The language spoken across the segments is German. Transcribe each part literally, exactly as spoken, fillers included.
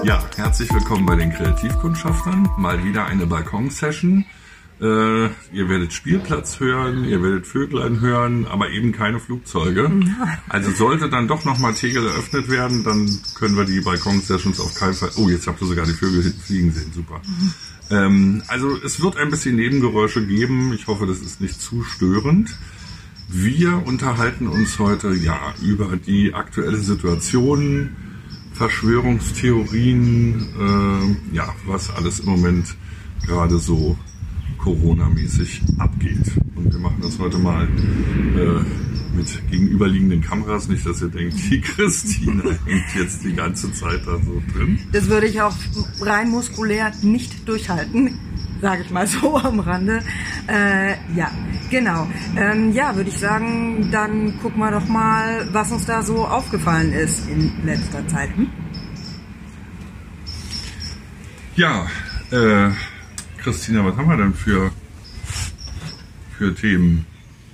Ja, herzlich willkommen bei den Kreativkundschaftern. Mal wieder eine Balkon-Session. Äh, ihr werdet Spielplatz hören, ihr werdet Vöglein hören, aber eben keine Flugzeuge. Also sollte dann doch nochmal Tegel eröffnet werden, dann können wir die Balkon-Sessions auf keinen Fall... Oh, jetzt habt ihr sogar die Vögel hinten fliegen sehen, super. Mhm. Ähm, also es wird ein bisschen Nebengeräusche geben. Ich hoffe, das ist nicht zu störend. Wir unterhalten uns heute ja über die aktuelle Situation, Verschwörungstheorien, äh, ja, was alles im Moment gerade so Corona-mäßig abgeht. Und wir machen das heute mal äh, mit gegenüberliegenden Kameras. Nicht, dass ihr denkt, die Christine hängt jetzt die ganze Zeit da so drin. Das würde ich auch rein muskulär nicht durchhalten, sage ich mal so am Rande. Äh, ja, genau. Ähm, ja, würde ich sagen, dann gucken wir doch mal, was uns da so aufgefallen ist in letzter Zeit. Hm? Ja, äh, Christina, was haben wir denn für, für Themen?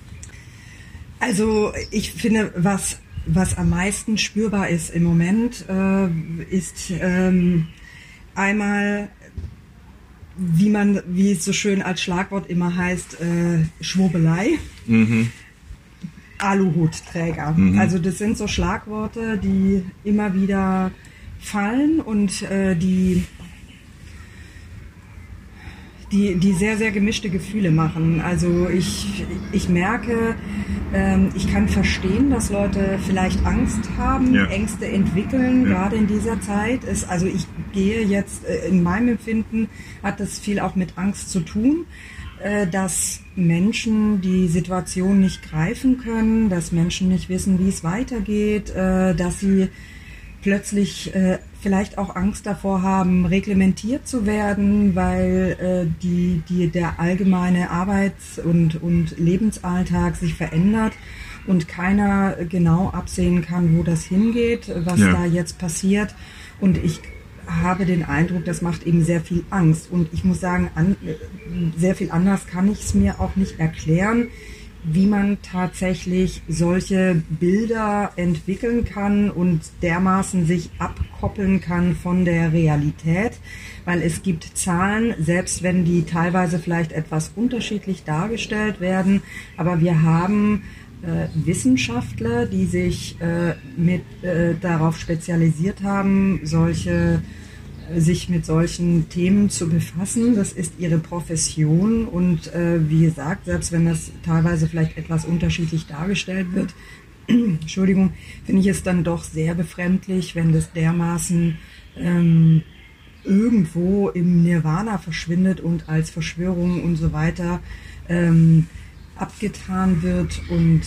Also ich finde, was, was am meisten spürbar ist im Moment, äh, ist ähm, einmal, wie man, wie es so schön als Schlagwort immer heißt, äh, Schwurbelei. Mhm. Aluhutträger. Mhm. Also das sind so Schlagworte, die immer wieder fallen und äh, die Die, die sehr, sehr gemischte Gefühle machen. Also ich, ich merke, ähm, ich kann verstehen, dass Leute vielleicht Angst haben, ja. Ängste entwickeln, ja. Gerade in dieser Zeit. Es, also ich gehe jetzt, äh, in meinem Empfinden hat das viel auch mit Angst zu tun, äh, dass Menschen die Situation nicht greifen können, dass Menschen nicht wissen, wie es weitergeht, äh, dass sie plötzlich äh, vielleicht auch Angst davor haben, reglementiert zu werden, weil äh, die, die, der allgemeine Arbeits- und, und Lebensalltag sich verändert und keiner genau absehen kann, wo das hingeht, was ja. da jetzt passiert. Und ich habe den Eindruck, das macht eben sehr viel Angst. Und ich muss sagen, an, sehr viel anders kann ich es mir auch nicht erklären, wie man tatsächlich solche Bilder entwickeln kann und dermaßen sich abkoppeln kann von der Realität, weil es gibt Zahlen, selbst wenn die teilweise vielleicht etwas unterschiedlich dargestellt werden, aber wir haben äh, Wissenschaftler, die sich äh, mit äh, darauf spezialisiert haben, solche sich mit solchen Themen zu befassen. Das ist ihre Profession und äh, wie gesagt, selbst wenn das teilweise vielleicht etwas unterschiedlich dargestellt wird, Entschuldigung, finde ich es dann doch sehr befremdlich, wenn das dermaßen ähm, irgendwo im Nirvana verschwindet und als Verschwörung und so weiter ähm, abgetan wird und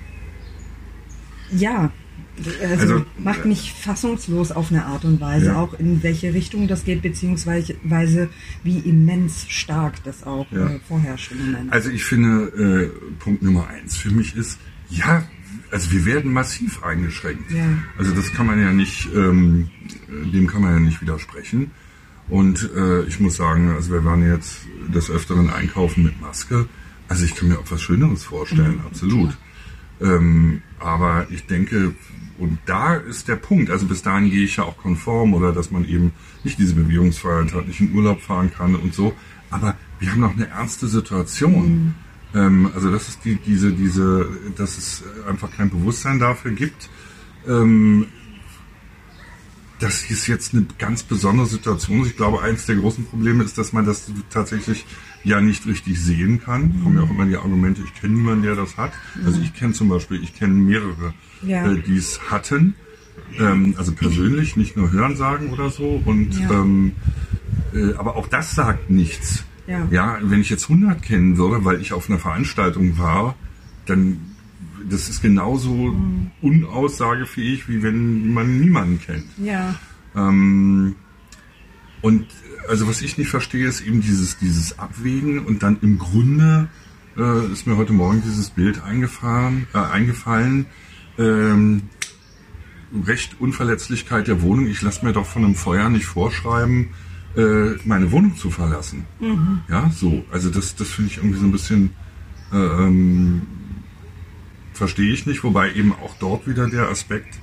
ja, Also, also macht mich fassungslos auf eine Art und Weise, ja. Auch in welche Richtung das geht, beziehungsweise wie immens stark das auch ja. äh, vorherrscht im Moment. Also ich finde, äh, Punkt Nummer eins für mich ist, ja, also wir werden massiv eingeschränkt. Ja. Also das kann man ja nicht, ähm, dem kann man ja nicht widersprechen. Und äh, ich muss sagen, also wir waren jetzt des Öfteren einkaufen mit Maske. Also ich kann mir auch was Schöneres vorstellen, mhm. absolut. Ähm, aber ich denke, und da ist der Punkt, also bis dahin gehe ich ja auch konform oder dass man eben nicht diese Bewegungsfreiheit hat, nicht in Urlaub fahren kann und so. Aber wir haben noch eine ernste Situation. Mhm. Ähm, also das ist die, diese, diese, dass es einfach kein Bewusstsein dafür gibt, ähm, das ist jetzt eine ganz besondere Situation. Ich glaube, eines der großen Probleme ist, dass man das tatsächlich ja nicht richtig sehen kann. Mhm. Kommen ja auch immer die Argumente, ich kenne niemanden, der das hat. Mhm. Also ich kenne zum Beispiel, ich kenne mehrere, ja. äh, die es hatten. Ähm, also persönlich, nicht nur Hörensagen oder so. Und ja. ähm, äh, aber auch das sagt nichts. Ja. ja, wenn ich jetzt hundert kennen würde, weil ich auf einer Veranstaltung war, dann das ist genauso mhm. unaussagefähig, wie wenn man niemanden kennt. Ja. Ähm, und also was ich nicht verstehe, ist eben dieses, dieses Abwägen und dann im Grunde äh, ist mir heute Morgen dieses Bild eingefahren, äh, eingefallen, ähm, Recht Unverletzlichkeit der Wohnung. Ich lasse mir doch von einem Feuer nicht vorschreiben, äh, meine Wohnung zu verlassen. Mhm. Ja, so. Also das, das finde ich irgendwie so ein bisschen äh, ähm, verstehe ich nicht, wobei eben auch dort wieder der Aspekt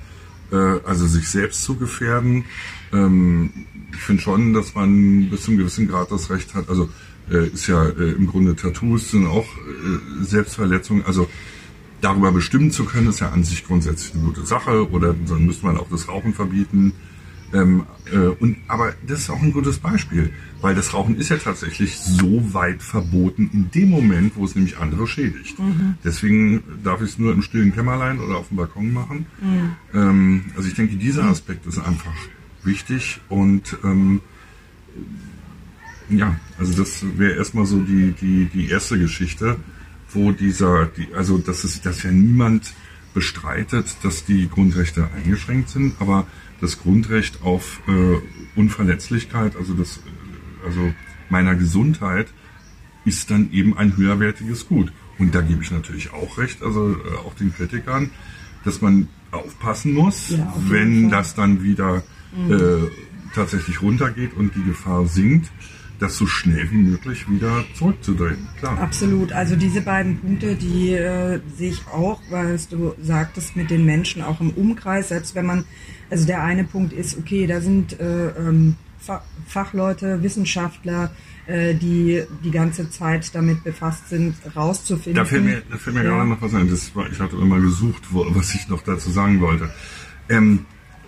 äh, also sich selbst zu gefährden. Ähm, ich finde schon, dass man bis zu einem gewissen Grad das Recht hat, also äh, ist ja äh, im Grunde Tattoos sind auch äh, Selbstverletzungen, also darüber bestimmen zu können, ist ja an sich grundsätzlich eine gute Sache, oder dann müsste man auch das Rauchen verbieten. Ähm, äh, und, aber das ist auch ein gutes Beispiel, weil das Rauchen ist ja tatsächlich so weit verboten in dem Moment, wo es nämlich andere schädigt. Mhm. Deswegen darf ich es nur im stillen Kämmerlein oder auf dem Balkon machen. Mhm. Ähm, also ich denke, dieser Aspekt ist einfach wichtig und ähm, ja, also das wäre erstmal so die, die, die erste Geschichte, wo dieser, die, also dass es, dass ja niemand bestreitet, dass die Grundrechte eingeschränkt sind, aber das Grundrecht auf äh, Unverletzlichkeit, also das, also meiner Gesundheit, ist dann eben ein höherwertiges Gut. Und da gebe ich natürlich auch recht, also äh, auch den Kritikern, dass man aufpassen muss, ja, wenn das dann wieder mhm. äh, tatsächlich runtergeht und die Gefahr sinkt, das so schnell wie möglich wieder zurückzudrehen. Klar. Absolut. Also diese beiden Punkte, die äh, sehe ich auch, weil du sagtest, mit den Menschen auch im Umkreis, selbst wenn man, also der eine Punkt ist, okay, da sind äh, ähm, Fachleute, Wissenschaftler, äh, die die ganze Zeit damit befasst sind, rauszufinden. Da fällt mir, da fällt mir ja. gerade noch was ein. Das war, ich hatte immer gesucht, wo, was ich noch dazu sagen wollte. Ähm,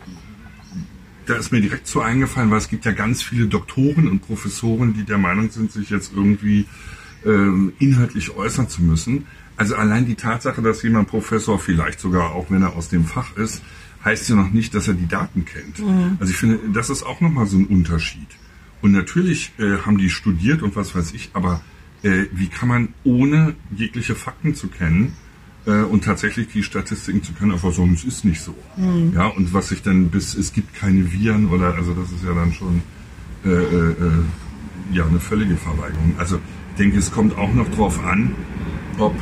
Da ist mir direkt so eingefallen, weil es gibt ja ganz viele Doktoren und Professoren, die der Meinung sind, sich jetzt irgendwie ähm, inhaltlich äußern zu müssen. Also allein die Tatsache, dass jemand Professor, vielleicht sogar auch wenn er aus dem Fach ist, heißt ja noch nicht, dass er die Daten kennt. Mhm. Also ich finde, das ist auch nochmal so ein Unterschied. Und natürlich äh, haben die studiert und was weiß ich, aber äh, wie kann man ohne jegliche Fakten zu kennen, und tatsächlich die Statistiken zu können, einfach sagen, es ist nicht so. Mhm. Ja, und was sich dann bis, es gibt keine Viren oder, also das ist ja dann schon äh, äh, ja eine völlige Verweigerung. Also ich denke, es kommt auch noch drauf an, ob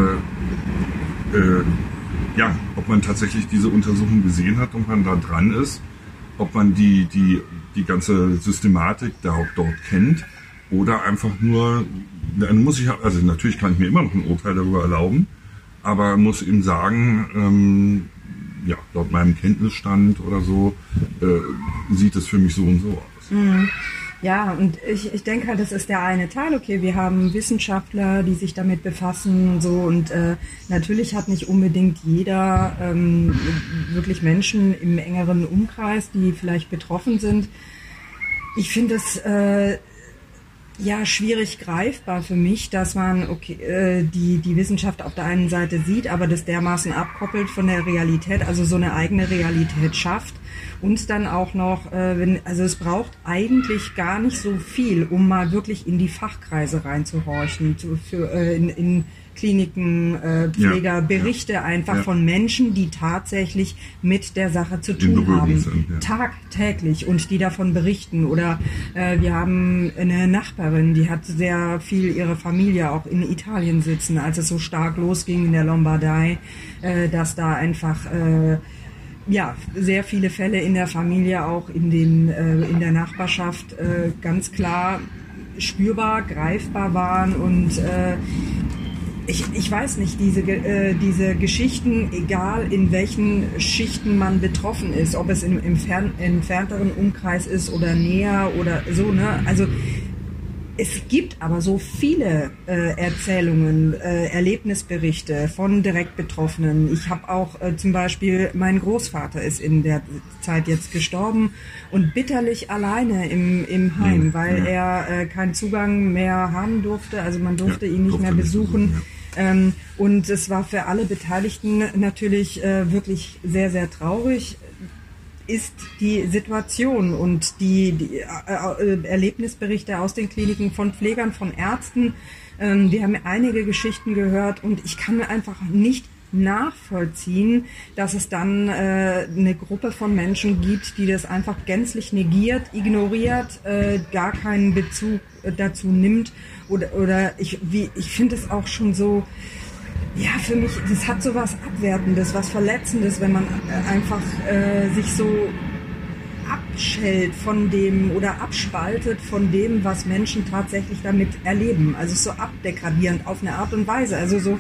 äh, äh, ja, ob man tatsächlich diese Untersuchung gesehen hat und man da dran ist, ob man die, die, die ganze Systematik da auch dort kennt oder einfach nur, dann muss ich, also natürlich kann ich mir immer noch ein Urteil darüber erlauben, aber muss ihm sagen, ähm, ja, laut meinem Kenntnisstand oder so, äh, sieht es für mich so und so aus. Mhm. Ja, und ich, ich denke halt, das ist der eine Teil. Okay, wir haben Wissenschaftler, die sich damit befassen und so, und äh, natürlich hat nicht unbedingt jeder ähm, wirklich Menschen im engeren Umkreis, die vielleicht betroffen sind. Ich finde es äh, ja schwierig greifbar für mich, dass man okay äh, die die Wissenschaft auf der einen Seite sieht, aber das dermaßen abkoppelt von der Realität, also so eine eigene Realität schafft und dann auch noch, äh, wenn, also es braucht eigentlich gar nicht so viel, um mal wirklich in die Fachkreise reinzuhorchen, zu, für äh, in, in Kliniken, äh, Pfleger, ja, Berichte ja, einfach ja. von Menschen, die tatsächlich mit der Sache zu tun haben, sind, ja. tagtäglich, und die davon berichten. Oder äh, wir haben eine Nachbarin, die hat sehr viel ihre Familie auch in Italien sitzen, als es so stark losging in der Lombardei, äh, dass da einfach äh, ja sehr viele Fälle in der Familie, auch in den äh, in der Nachbarschaft äh, ganz klar spürbar, greifbar waren. Und äh, Ich, ich weiß nicht, diese, äh, diese Geschichten, egal in welchen Schichten man betroffen ist, ob es im, im fern, entfernteren Umkreis ist oder näher oder so, ne? Also es gibt aber so viele äh, Erzählungen, äh, Erlebnisberichte von direkt Betroffenen. Ich habe auch äh, zum Beispiel, mein Großvater ist in der Zeit jetzt gestorben und bitterlich alleine im, im Heim, ja, weil ja. er äh, keinen Zugang mehr haben durfte. Also man durfte ja, ihn nicht durfte mehr besuchen. Nicht besuchen ja. ähm, und es war für alle Beteiligten natürlich äh, wirklich sehr, sehr traurig. Ist die Situation und die, die äh, Erlebnisberichte aus den Kliniken von Pflegern, von Ärzten. Ähm, wir haben einige Geschichten gehört und ich kann einfach nicht nachvollziehen, dass es dann äh, eine Gruppe von Menschen gibt, die das einfach gänzlich negiert, ignoriert, äh, gar keinen Bezug dazu nimmt. Oder, oder ich, wie, ich finde es auch schon so, ja, für mich, das hat so was Abwertendes, was Verletzendes, wenn man einfach äh, sich so abschält von dem oder abspaltet von dem, was Menschen tatsächlich damit erleben. Also so abdegradierend auf eine Art und Weise. Also so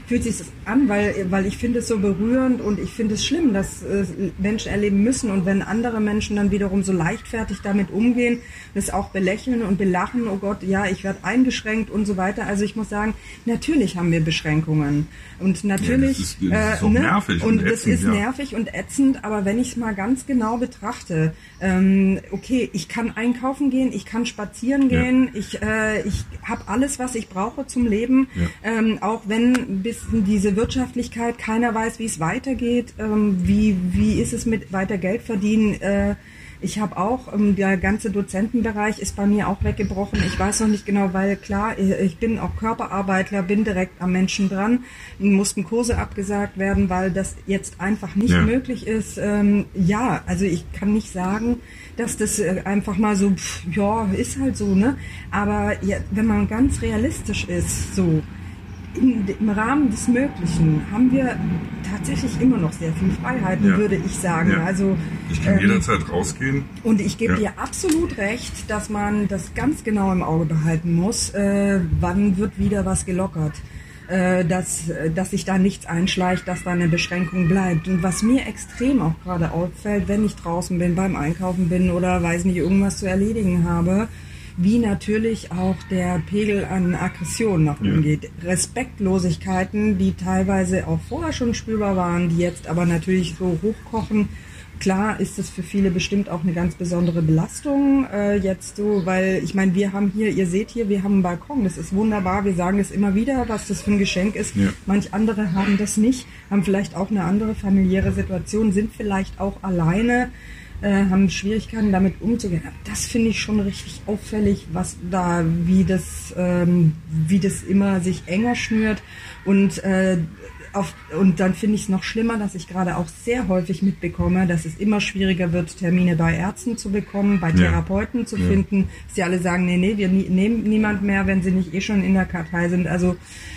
fühlt sich das an, weil, weil ich finde es so berührend und ich finde es schlimm, dass äh, Menschen erleben müssen und wenn andere Menschen dann wiederum so leichtfertig damit umgehen, das auch belächeln und belachen, oh Gott, ja, ich werde eingeschränkt und so weiter. Also ich muss sagen, natürlich haben wir Beschränkungen und natürlich ja, das ist, das ist auch äh, ne? nervig und, und das ätzend, ist ja. nervig und ätzend, aber wenn ich es mal ganz genau betrachte, ähm, okay, ich kann einkaufen gehen, ich kann spazieren gehen, ja. ich, äh, ich habe alles, was ich brauche zum Leben, ja. ähm, auch wenn bis diese Wirtschaftlichkeit, keiner weiß, wie es weitergeht, ähm, wie, wie ist es mit weiter Geld verdienen. Äh, ich habe auch, ähm, der ganze Dozentenbereich ist bei mir auch weggebrochen. Ich weiß noch nicht genau, weil klar, ich bin auch Körperarbeitler, bin direkt am Menschen dran, mussten Kurse abgesagt werden, weil das jetzt einfach nicht ja. möglich ist. Ähm, ja, also ich kann nicht sagen, dass das einfach mal so, pff, ja, ist halt so, ne? Aber ja, wenn man ganz realistisch ist, so, In, im Rahmen des Möglichen haben wir tatsächlich immer noch sehr viel Freiheiten, ja. würde ich sagen. Ja. Also, ich kann ähm, jederzeit rausgehen. Und ich gebe ja. dir absolut recht, dass man das ganz genau im Auge behalten muss. Äh, wann wird wieder was gelockert? Äh, dass, dass sich da nichts einschleicht, dass da eine Beschränkung bleibt. Und was mir extrem auch gerade auffällt, wenn ich draußen bin, beim Einkaufen bin oder weiß nicht, irgendwas zu erledigen habe, wie natürlich auch der Pegel an Aggression nach oben ja. geht. Respektlosigkeiten, die teilweise auch vorher schon spürbar waren, die jetzt aber natürlich so hochkochen. Klar ist es für viele bestimmt auch eine ganz besondere Belastung äh, jetzt so, weil ich meine, wir haben hier, ihr seht hier, wir haben einen Balkon, das ist wunderbar, wir sagen es immer wieder, was das für ein Geschenk ist. Ja. Manch andere haben das nicht, haben vielleicht auch eine andere familiäre Situation, sind vielleicht auch alleine, Äh, haben Schwierigkeiten damit umzugehen. Das finde ich schon richtig auffällig, was da, wie das, ähm, wie das immer sich enger schnürt und äh, auf, und dann finde ich es noch schlimmer, dass ich gerade auch sehr häufig mitbekomme, dass es immer schwieriger wird, Termine bei Ärzten zu bekommen, bei Therapeuten ja. zu ja. finden, dass sie alle sagen, nee, nee, wir nie, nehmen niemand mehr, wenn sie nicht eh schon in der Kartei sind. Also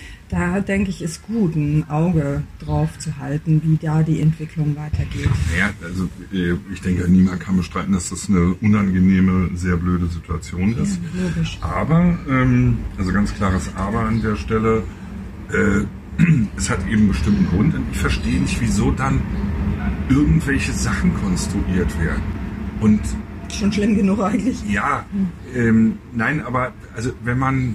da denke ich, ist gut, ein Auge drauf zu halten, wie da die Entwicklung weitergeht. Ja, also ich denke, niemand kann bestreiten, dass das eine unangenehme, sehr blöde Situation ist. Ja, logisch. Aber, ähm, also ganz klares Aber an der Stelle, äh, es hat eben einen bestimmten Grund. Und ich verstehe nicht, wieso dann irgendwelche Sachen konstruiert werden. Und schon schlimm genug eigentlich. Ja, ähm, nein, aber also wenn man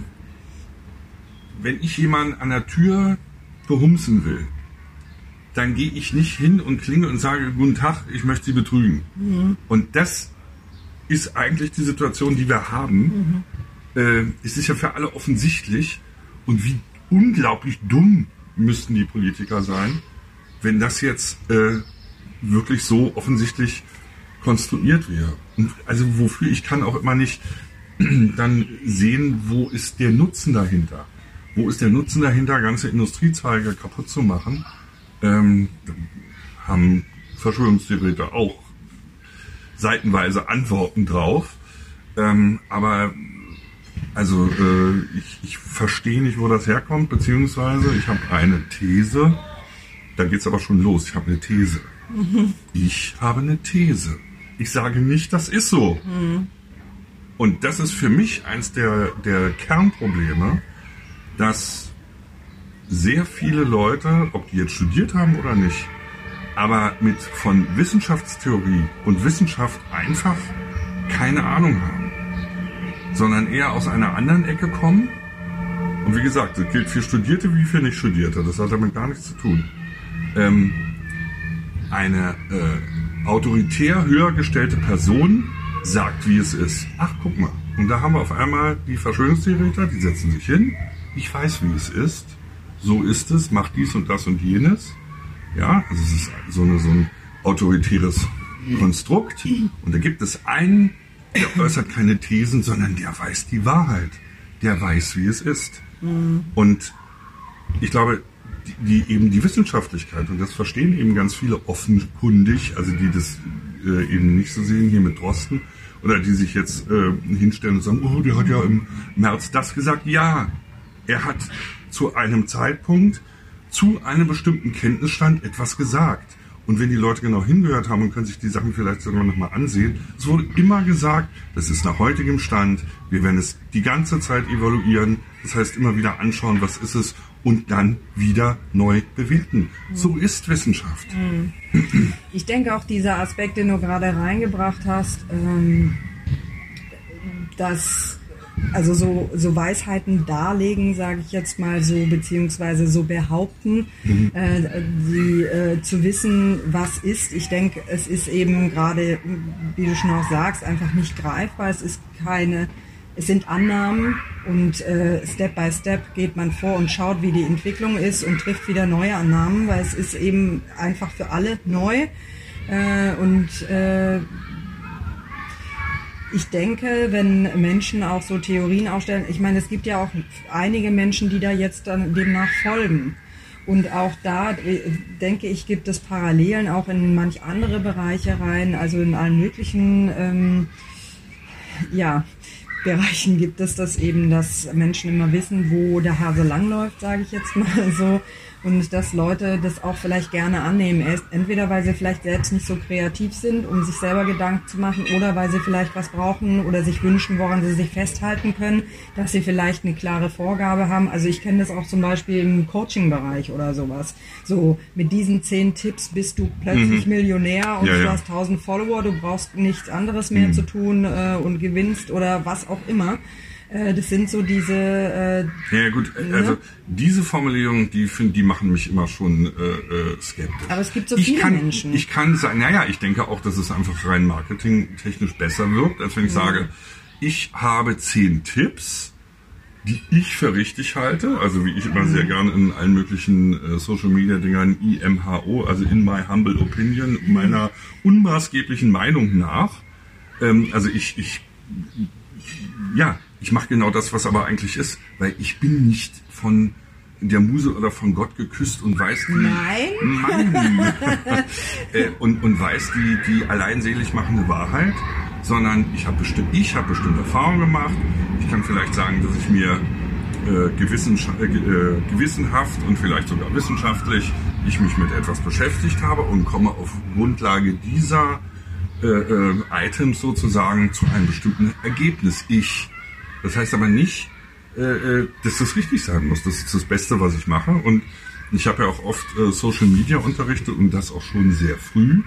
Wenn ich jemanden an der Tür behumsen will, dann gehe ich nicht hin und klinge und sage, guten Tag, ich möchte Sie betrügen. Mhm. Und das ist eigentlich die Situation, die wir haben. Mhm. Äh, es ist ja für alle offensichtlich. Und wie unglaublich dumm müssten die Politiker sein, wenn das jetzt äh, wirklich so offensichtlich konstruiert wäre. Und also wofür ich kann auch immer nicht dann sehen, wo ist der Nutzen dahinter. Wo ist der Nutzen dahinter, ganze Industriezweige kaputt zu machen? Ähm, haben Verschwörungstheoretiker auch seitenweise Antworten drauf. Ähm, aber also äh, ich, ich verstehe nicht, wo das herkommt, beziehungsweise ich habe eine These. Da geht's aber schon los. Ich habe eine These. Mhm. Ich habe eine These. Ich sage nicht, das ist so. Mhm. Und das ist für mich eins der, der Kernprobleme, dass sehr viele Leute, ob die jetzt studiert haben oder nicht, aber mit von Wissenschaftstheorie und Wissenschaft einfach keine Ahnung haben, sondern eher aus einer anderen Ecke kommen. Und wie gesagt, das gilt für Studierte wie für Nicht-Studierte. Das hat damit gar nichts zu tun. Ähm, eine äh, autoritär höher gestellte Person sagt, wie es ist. Ach, guck mal. Und da haben wir auf einmal die Verschwörungstheoretiker, die setzen sich hin. Ich weiß, wie es ist. So ist es. Mach dies und das und jenes. Ja, also es ist so, eine, so ein autoritäres Konstrukt. Und da gibt es einen, der äußert keine Thesen, sondern der weiß die Wahrheit. Der weiß, wie es ist. Mhm. Und ich glaube, die, die eben die Wissenschaftlichkeit, und das verstehen eben ganz viele offenkundig, also die das äh, eben nicht so sehen, hier mit Drosten, oder die sich jetzt äh, hinstellen und sagen, oh, der hat ja im März das gesagt. Ja, er hat zu einem Zeitpunkt, zu einem bestimmten Kenntnisstand etwas gesagt. Und wenn die Leute genau hingehört haben und können sich die Sachen vielleicht sogar nochmal ansehen, es wurde immer gesagt, das ist nach heutigem Stand, wir werden es die ganze Zeit evaluieren, das heißt immer wieder anschauen, was ist es, und dann wieder neu bewerten. Mhm. So ist Wissenschaft. Mhm. Ich denke auch dieser Aspekt, den du gerade reingebracht hast, ähm, dass also so, so Weisheiten darlegen, sage ich jetzt mal so, beziehungsweise so behaupten, mhm. äh, die, äh, zu wissen, was ist. Ich denke, es ist eben gerade, wie du schon auch sagst, einfach nicht greifbar. Es ist keine, es sind Annahmen und äh, Step by Step geht man vor und schaut, wie die Entwicklung ist und trifft wieder neue Annahmen, weil es ist eben einfach für alle neu äh, und äh, ich denke, wenn Menschen auch so Theorien aufstellen, ich meine, es gibt ja auch einige Menschen, die da jetzt dann demnach folgen. Und auch da, denke ich, gibt es Parallelen auch in manch andere Bereiche rein, also in allen möglichen ähm, ja, Bereichen gibt es das eben, dass Menschen immer wissen, wo der Hase langläuft, sage ich jetzt mal so. Und dass Leute das auch vielleicht gerne annehmen. Entweder weil sie vielleicht selbst nicht so kreativ sind, um sich selber Gedanken zu machen, oder weil sie vielleicht was brauchen oder sich wünschen, woran sie sich festhalten können, dass sie vielleicht eine klare Vorgabe haben. Also ich kenne das auch zum Beispiel im Coaching-Bereich oder sowas. So, mit diesen zehn Tipps bist du plötzlich mhm. Millionär und ja, du ja. hast tausend Follower, du brauchst nichts anderes mehr mhm. zu tun äh, und gewinnst oder was auch immer. Das sind so diese... Äh, ja gut, also ne? diese Formulierungen, die, find, die machen mich immer schon äh, äh, skeptisch. Aber es gibt so ich viele kann, Menschen. Ich kann sagen, naja, ich denke auch, dass es einfach rein marketingtechnisch besser wirkt, als wenn ich ja. sage, ich habe zehn Tipps, die ich für richtig halte, also wie ich immer mhm. sehr gerne in allen möglichen äh, Social-Media-Dingern I M H O, also in my humble opinion, mhm. meiner unmaßgeblichen Meinung nach. Ähm, also ich, ich ja, ich mache genau das, was aber eigentlich ist, weil ich bin nicht von der Muse oder von Gott geküsst und weiß die... Nein? Mann, äh, und, und weiß die, die allein selig machende Wahrheit, sondern ich habe bestimmt, ich habe bestimmte Erfahrungen gemacht. Ich kann vielleicht sagen, dass ich mir äh, gewissen, äh, gewissenhaft und vielleicht sogar wissenschaftlich ich mich mit etwas beschäftigt habe und komme auf Grundlage dieser äh, äh, Items sozusagen zu einem bestimmten Ergebnis. Ich. Das heißt aber nicht, äh, dass das richtig sein muss. Das ist das Beste, was ich mache. Und ich habe ja auch oft äh, Social Media unterrichtet und das auch schon sehr früh.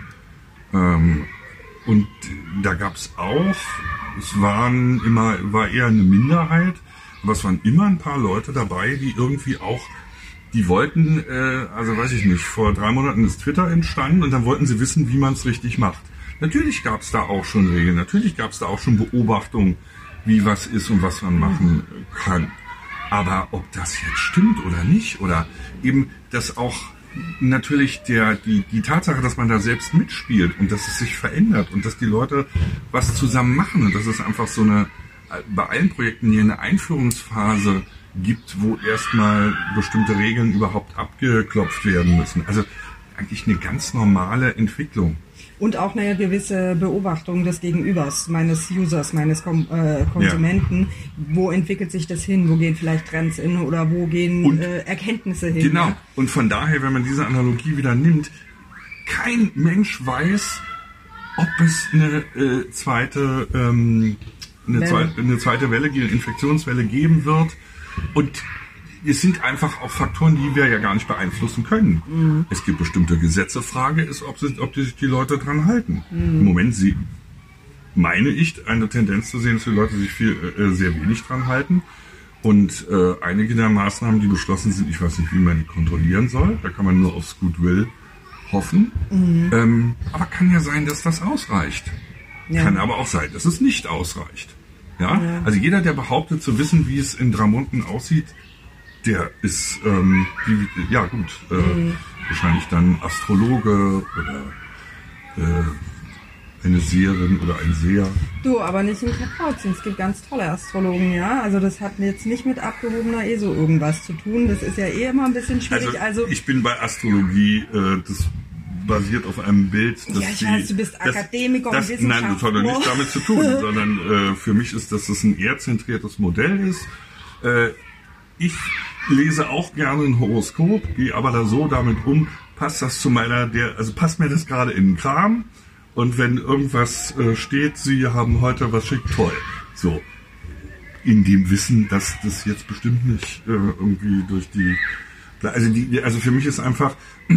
Ähm, und da gab es auch, es waren immer, war eher eine Minderheit, aber es waren immer ein paar Leute dabei, die irgendwie auch, die wollten, äh, also weiß ich nicht, vor drei Monaten ist Twitter entstanden und dann wollten sie wissen, wie man es richtig macht. Natürlich gab es da auch schon Regeln, natürlich gab es da auch schon Beobachtungen, wie was ist und was man machen kann. Aber ob das jetzt stimmt oder nicht, oder eben, dass auch natürlich der, die, die Tatsache, dass man da selbst mitspielt und dass es sich verändert und dass die Leute was zusammen machen und dass es einfach so eine, bei allen Projekten hier eine Einführungsphase gibt, wo erstmal bestimmte Regeln überhaupt abgeklopft werden müssen. Also eigentlich eine ganz normale Entwicklung. Und auch eine gewisse Beobachtung des Gegenübers, meines Users, meines Kom- äh, Konsumenten. Ja. Wo entwickelt sich das hin? Wo gehen vielleicht Trends hin oder wo gehen und, äh, Erkenntnisse hin? Genau. Ja? Und von daher, wenn man diese Analogie wieder nimmt, kein Mensch weiß, ob es eine äh, zweite, ähm, eine, zweite, eine zweite Welle, eine Infektionswelle geben wird. Und es sind einfach auch Faktoren, die wir ja gar nicht beeinflussen können. Mhm. Es gibt bestimmte Gesetze. Frage ist, ob, sie, ob die sich die Leute dran halten. Mhm. Im Moment sie, meine ich, eine Tendenz zu sehen, dass die Leute sich viel, äh, sehr wenig dran halten. Und äh, einige der Maßnahmen, die beschlossen sind, ich weiß nicht, wie man die kontrollieren soll. Da kann man nur aufs Goodwill hoffen. Mhm. Ähm, aber kann ja sein, dass das ausreicht. Ja. Kann aber auch sein, dass es nicht ausreicht. Ja? Ja. Also jeder, der behauptet zu wissen, wie es in Dramonten aussieht, der ist, ähm, die, ja gut, äh, mhm. wahrscheinlich dann Astrologe oder äh, eine Seherin oder ein Seher. Du, aber nicht im Kapuzen. Es gibt ganz tolle Astrologen, ja. Also das hat jetzt nicht mit abgehobener E S O irgendwas zu tun. Das ist ja eh immer ein bisschen schwierig. Also, also ich bin bei Astrologie, äh, das basiert auf einem Bild, dass ja, ich weiß, die, du bist das, Akademiker das, und Wissenschaftler. Nein, das hat doch nichts damit zu tun, sondern äh, für mich ist, dass das ein erdzentriertes Modell ist. Äh, ich lese auch gerne ein Horoskop, gehe aber da so damit um, passt das zu meiner, der, also passt mir das gerade in den Kram und wenn irgendwas äh, steht, Sie haben heute was schickt, toll. So. in dem Wissen, dass das jetzt bestimmt nicht äh, irgendwie durch die, also die, also für mich ist einfach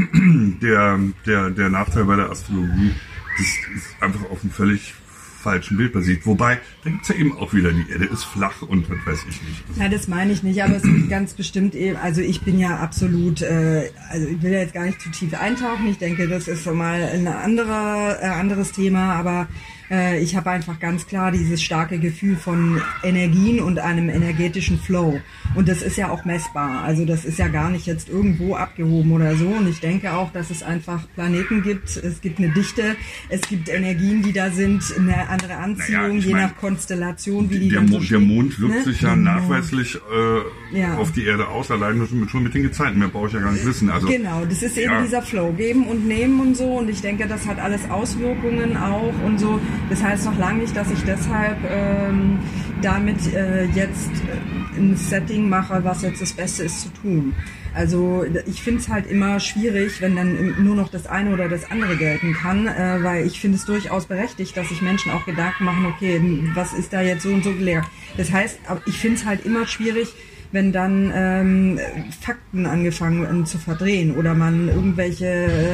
der der der Nachteil bei der Astrologie, das ist einfach auf einem völlig falschen Bild basiert. Wobei, da gibt's ja eben auch wieder, die Erde ist flach und was weiß ich nicht. Ja, das meine ich nicht, aber es ist ganz bestimmt eben, also ich bin ja absolut, äh, also ich will ja jetzt gar nicht zu tief eintauchen, ich denke, das ist so mal ein anderer, äh, anderes Thema, aber äh, ich habe einfach ganz klar dieses starke Gefühl von Energien und einem energetischen Flow. Und das ist ja auch messbar, also das ist ja gar nicht jetzt irgendwo abgehoben oder so. Und ich denke auch, dass es einfach Planeten gibt, es gibt eine Dichte, es gibt Energien, die da sind, eine andere Anziehung, naja, je mein, nach Konstellation, wie die der, dann Mo- so der Mond wirkt ne? sich ja genau. nachweislich äh, ja. auf die Erde aus, allein schon mit, schon mit den Gezeiten, mehr brauche ich ja gar nicht wissen. Also, genau, das ist eben ja. dieser Flow, geben und nehmen und so. Und ich denke, das hat alles Auswirkungen auch und so. Das heißt noch lange nicht, dass ich deshalb ähm, damit äh, jetzt äh, ein Setting mache, was jetzt das Beste ist zu tun. Also ich finde es halt immer schwierig, wenn dann nur noch das eine oder das andere gelten kann, äh, weil ich finde es durchaus berechtigt, dass sich Menschen auch Gedanken machen, okay, was ist da jetzt so und so gelehrt. Das heißt, ich finde es halt immer schwierig, wenn dann ähm, Fakten angefangen zu verdrehen oder man irgendwelche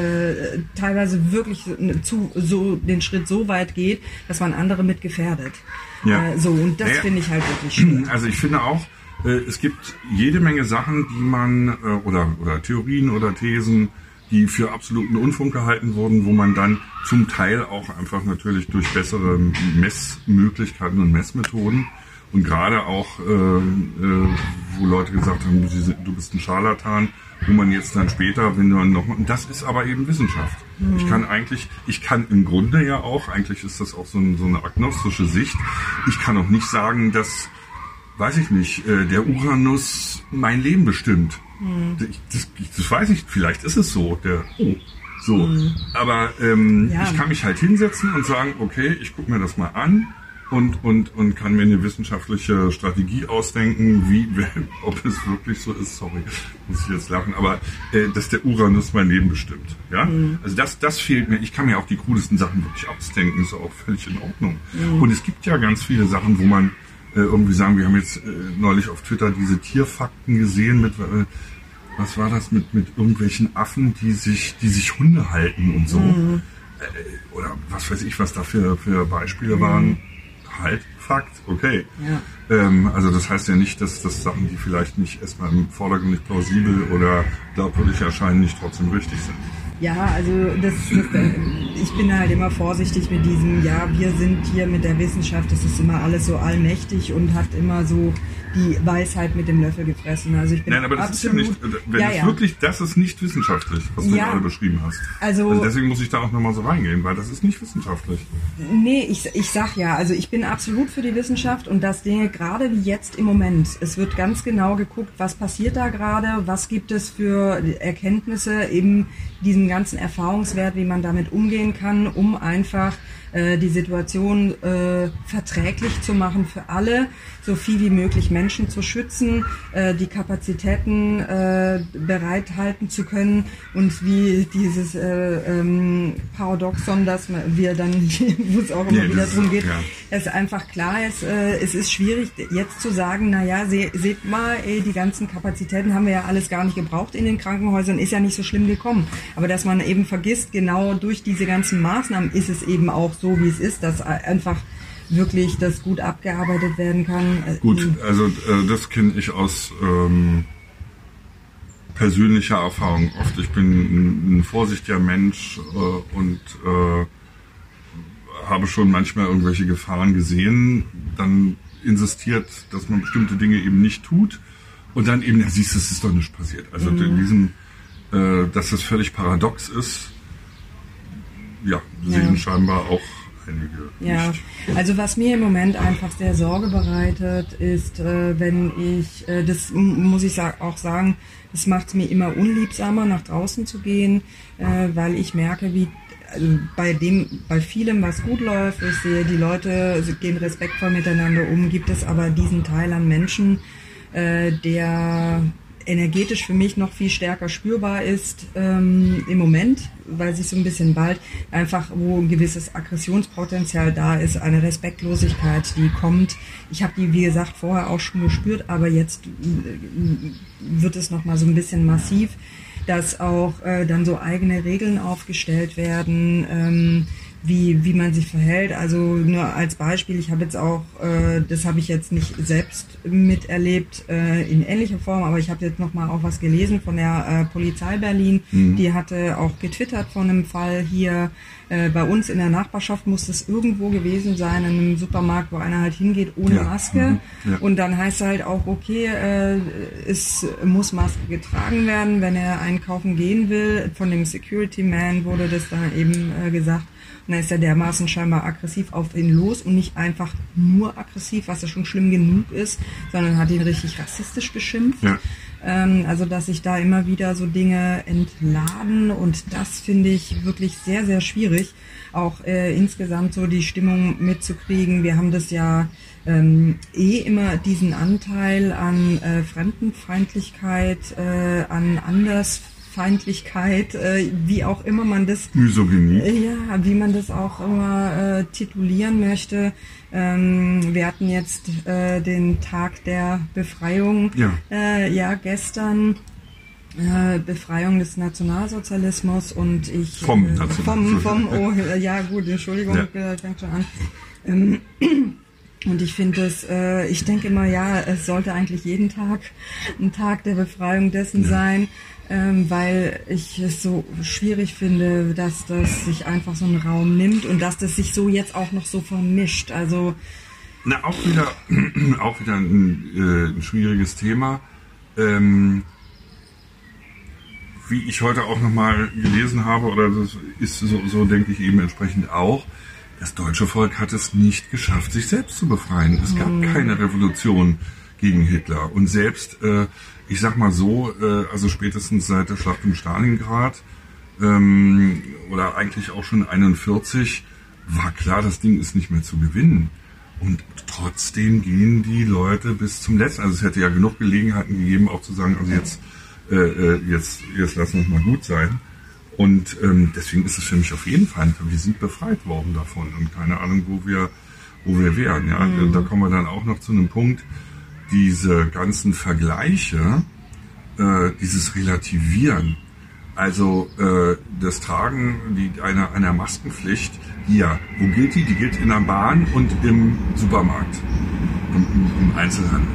äh, teilweise wirklich zu, so den Schritt so weit geht, dass man andere mit gefährdet. Ja. Äh, so, und das naja. finde ich halt wirklich schwierig. Also ich finde auch, äh, es gibt jede Menge Sachen, die man, äh, oder, oder Theorien oder Thesen, die für absoluten Unfug gehalten wurden, wo man dann zum Teil auch einfach natürlich durch bessere Messmöglichkeiten und Messmethoden und gerade auch, äh, äh, wo Leute gesagt haben, du bist ein Scharlatan, wo man jetzt dann später, wenn du noch, und das ist aber eben Wissenschaft. Mhm. Ich kann eigentlich, ich kann im Grunde ja auch, eigentlich ist das auch so, ein, so eine agnostische Sicht, ich kann auch nicht sagen, dass, weiß ich nicht, äh, der Uranus mein Leben bestimmt. Mhm. Das, das weiß ich, vielleicht ist es so, der, oh, so. Mhm. Aber ähm, ja. ich kann mich halt hinsetzen und sagen, okay, ich gucke mir das mal an. Und, und, und kann mir eine wissenschaftliche Strategie ausdenken, wie, ob es wirklich so ist, sorry, muss ich jetzt lachen, aber äh, dass der Uranus mein Leben bestimmt. Ja? Mhm. Also das, das fehlt mir. Ich kann mir auch die krudesten Sachen wirklich ausdenken, ist auch völlig in Ordnung. Mhm. Und es gibt ja ganz viele Sachen, wo man äh, irgendwie sagen, wir haben jetzt äh, neulich auf Twitter diese Tierfakten gesehen mit, äh, was war das, mit, mit irgendwelchen Affen, die sich, die sich Hunde halten und so. Mhm. Äh, oder was weiß ich, was da für, für Beispiele mhm. waren. Halt, Fakt, okay. Ja. Ähm, also das heißt ja nicht, dass das Sachen, die vielleicht nicht erstmal im Vordergrund nicht plausibel oder glaubwürdig erscheinen, nicht trotzdem richtig sind. Ja, also das, das, ich bin halt immer vorsichtig mit diesem, ja, wir sind hier mit der Wissenschaft, das ist immer alles so allmächtig und hat immer so die Weisheit mit dem Löffel gefressen. Also ich bin Nein, aber das absolut, ist ja nicht, wenn ja, ja. wirklich, das ist nicht wissenschaftlich, was du ja. gerade beschrieben hast. Also, also deswegen muss ich da auch nochmal so reingehen, weil das ist nicht wissenschaftlich. Nee, ich, ich sag ja, also ich bin absolut für die Wissenschaft und das Dinge gerade wie jetzt im Moment. Es wird ganz genau geguckt, was passiert da gerade, was gibt es für Erkenntnisse, eben diesen ganzen Erfahrungswert, wie man damit umgehen kann, um einfach äh, die Situation äh, verträglich zu machen für alle, so viel wie möglich Menschen zu schützen, äh, die Kapazitäten äh, bereithalten zu können und wie dieses äh, ähm, Paradoxon, dass wir dann, wo es auch immer ja, wieder darum geht, ja. es einfach klar ist, äh, es ist schwierig jetzt zu sagen, naja, se, seht mal, ey, die ganzen Kapazitäten haben wir ja alles gar nicht gebraucht in den Krankenhäusern, ist ja nicht so schlimm gekommen. Aber dass man eben vergisst, genau durch diese ganzen Maßnahmen ist es eben auch so, wie es ist, dass einfach wirklich das gut abgearbeitet werden kann. Gut, also äh, das kenne ich aus ähm, persönlicher Erfahrung oft. Ich bin ein, ein vorsichtiger Mensch äh, und äh, habe schon manchmal irgendwelche Gefahren gesehen, dann insistiert, dass man bestimmte Dinge eben nicht tut und dann eben, ja siehst du, es ist doch nicht passiert. Also mhm. in diesem, äh, dass das völlig paradox ist, ja, sehen ja. scheinbar auch Ja, nicht. Also was mir im Moment einfach sehr Sorge bereitet, ist, äh, wenn ich, äh, das muss ich sa- auch sagen, das macht es mir immer unliebsamer, nach draußen zu gehen, äh, weil ich merke, wie also bei dem, bei vielem, was gut läuft, ich sehe, die Leute gehen respektvoll miteinander um, gibt es aber diesen Teil an Menschen, äh, der energetisch für mich noch viel stärker spürbar ist ähm, im Moment, weil sich so ein bisschen bald einfach, wo ein gewisses Aggressionspotenzial da ist, eine Respektlosigkeit, die kommt. Ich habe die, wie gesagt, vorher auch schon gespürt, aber jetzt äh, wird es nochmal so ein bisschen massiv, dass auch äh, dann so eigene Regeln aufgestellt werden, ähm, wie wie man sich verhält. Also nur als Beispiel, ich habe jetzt auch, äh, das habe ich jetzt nicht selbst miterlebt äh, in ähnlicher Form, aber ich habe jetzt nochmal auch was gelesen von der äh, Polizei Berlin. Mhm. Die hatte auch getwittert von einem Fall hier äh, bei uns in der Nachbarschaft, muss es irgendwo gewesen sein, in einem Supermarkt, wo einer halt hingeht ohne ja. Maske. Mhm. Ja. Und dann heißt halt auch, okay, äh, es muss Maske getragen werden, wenn er einkaufen gehen will. Von dem Security Man wurde das dann eben äh, gesagt. Und dann ist er dermaßen scheinbar aggressiv auf ihn los und nicht einfach nur aggressiv, was ja schon schlimm genug ist, sondern hat ihn richtig rassistisch beschimpft. Ja. Ähm, also dass sich da immer wieder so Dinge entladen und das finde ich wirklich sehr, sehr schwierig, auch äh, insgesamt so die Stimmung mitzukriegen. Wir haben das ja ähm, eh immer diesen Anteil an äh, Fremdenfeindlichkeit, äh, an Anders Feindlichkeit, äh, wie auch immer man das Misogynie. Äh, ja, wie man das auch immer äh, titulieren möchte. Ähm, wir hatten jetzt äh, den Tag der Befreiung, ja, äh, ja gestern äh, Befreiung des Nationalsozialismus und ich vom äh, Nationalsozialismus. Vom, vom, oh, ja gut, Entschuldigung, ja. fängt schon an. Ähm, Und ich finde es, äh, ich denke immer, ja, es sollte eigentlich jeden Tag ein Tag der Befreiung dessen ja. sein, ähm, weil ich es so schwierig finde, dass das sich einfach so einen Raum nimmt und dass das sich so jetzt auch noch so vermischt. Also na, auch wieder, auch wieder ein, äh, ein schwieriges Thema. Ähm, wie ich heute auch nochmal gelesen habe, oder das ist so, so denke ich eben entsprechend auch, das deutsche Volk hat es nicht geschafft, sich selbst zu befreien. Es gab mhm. keine Revolution gegen Hitler. Und selbst, äh, ich sag mal so, äh, also spätestens seit der Schlacht um Stalingrad ähm, oder eigentlich auch schon einundvierzig, war klar, das Ding ist nicht mehr zu gewinnen. Und trotzdem gehen die Leute bis zum Letzten. Also es hätte ja genug Gelegenheiten gegeben, auch zu sagen, also jetzt, äh, jetzt, jetzt lassen wir es mal gut sein. Und ähm, deswegen ist es für mich auf jeden Fall, wir sind befreit worden davon und keine Ahnung, wo wir, wo wir wären. Ja, mhm. Da kommen wir dann auch noch zu einem Punkt, diese ganzen Vergleiche, äh, dieses Relativieren, also äh, das Tragen die, einer, einer Maskenpflicht, ja, wo gilt die? Die gilt in der Bahn und im Supermarkt, im, im Einzelhandel.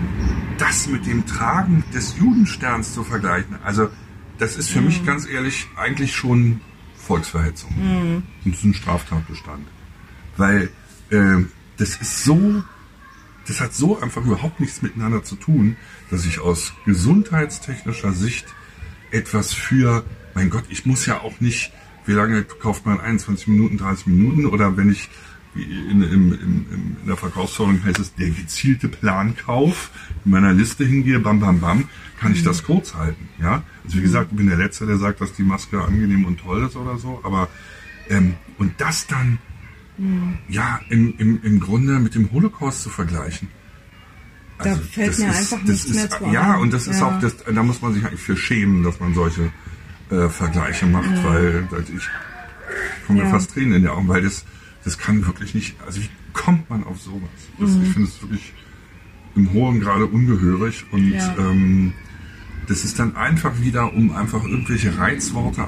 Das mit dem Tragen des Judensterns zu vergleichen, also das ist für mhm. mich ganz ehrlich eigentlich schon Volksverhetzung. Mhm. Und das ist ein Straftatbestand. Weil äh, das ist so, das hat so einfach überhaupt nichts miteinander zu tun, dass ich aus gesundheitstechnischer Sicht etwas für, mein Gott, ich muss ja auch nicht, wie lange kauft man einundzwanzig Minuten, dreißig Minuten oder wenn ich wie in, in, in, in der Verkaufsverordnung heißt es, der gezielte Plankauf, in meiner Liste hingehe, bam, bam, bam, kann ich das kurz halten, ja. Also wie gesagt, ich bin der Letzte, der sagt, dass die Maske angenehm und toll ist oder so, aber ähm, und das dann mhm. ja im, im, im Grunde mit dem Holocaust zu vergleichen. Also, da fällt mir ist, einfach nichts ist, mehr zu ein. Ja, und das ja. ist auch, das, da muss man sich eigentlich für schämen, dass man solche äh, Vergleiche macht, mhm. weil also ich komme mir ja. fast Tränen in die Augen, weil das das kann wirklich nicht, also wie kommt man auf sowas? Das, mhm. Ich finde es wirklich im hohen Grade ungehörig und ja. ähm, das ist dann einfach wieder, um einfach irgendwelche Reizworte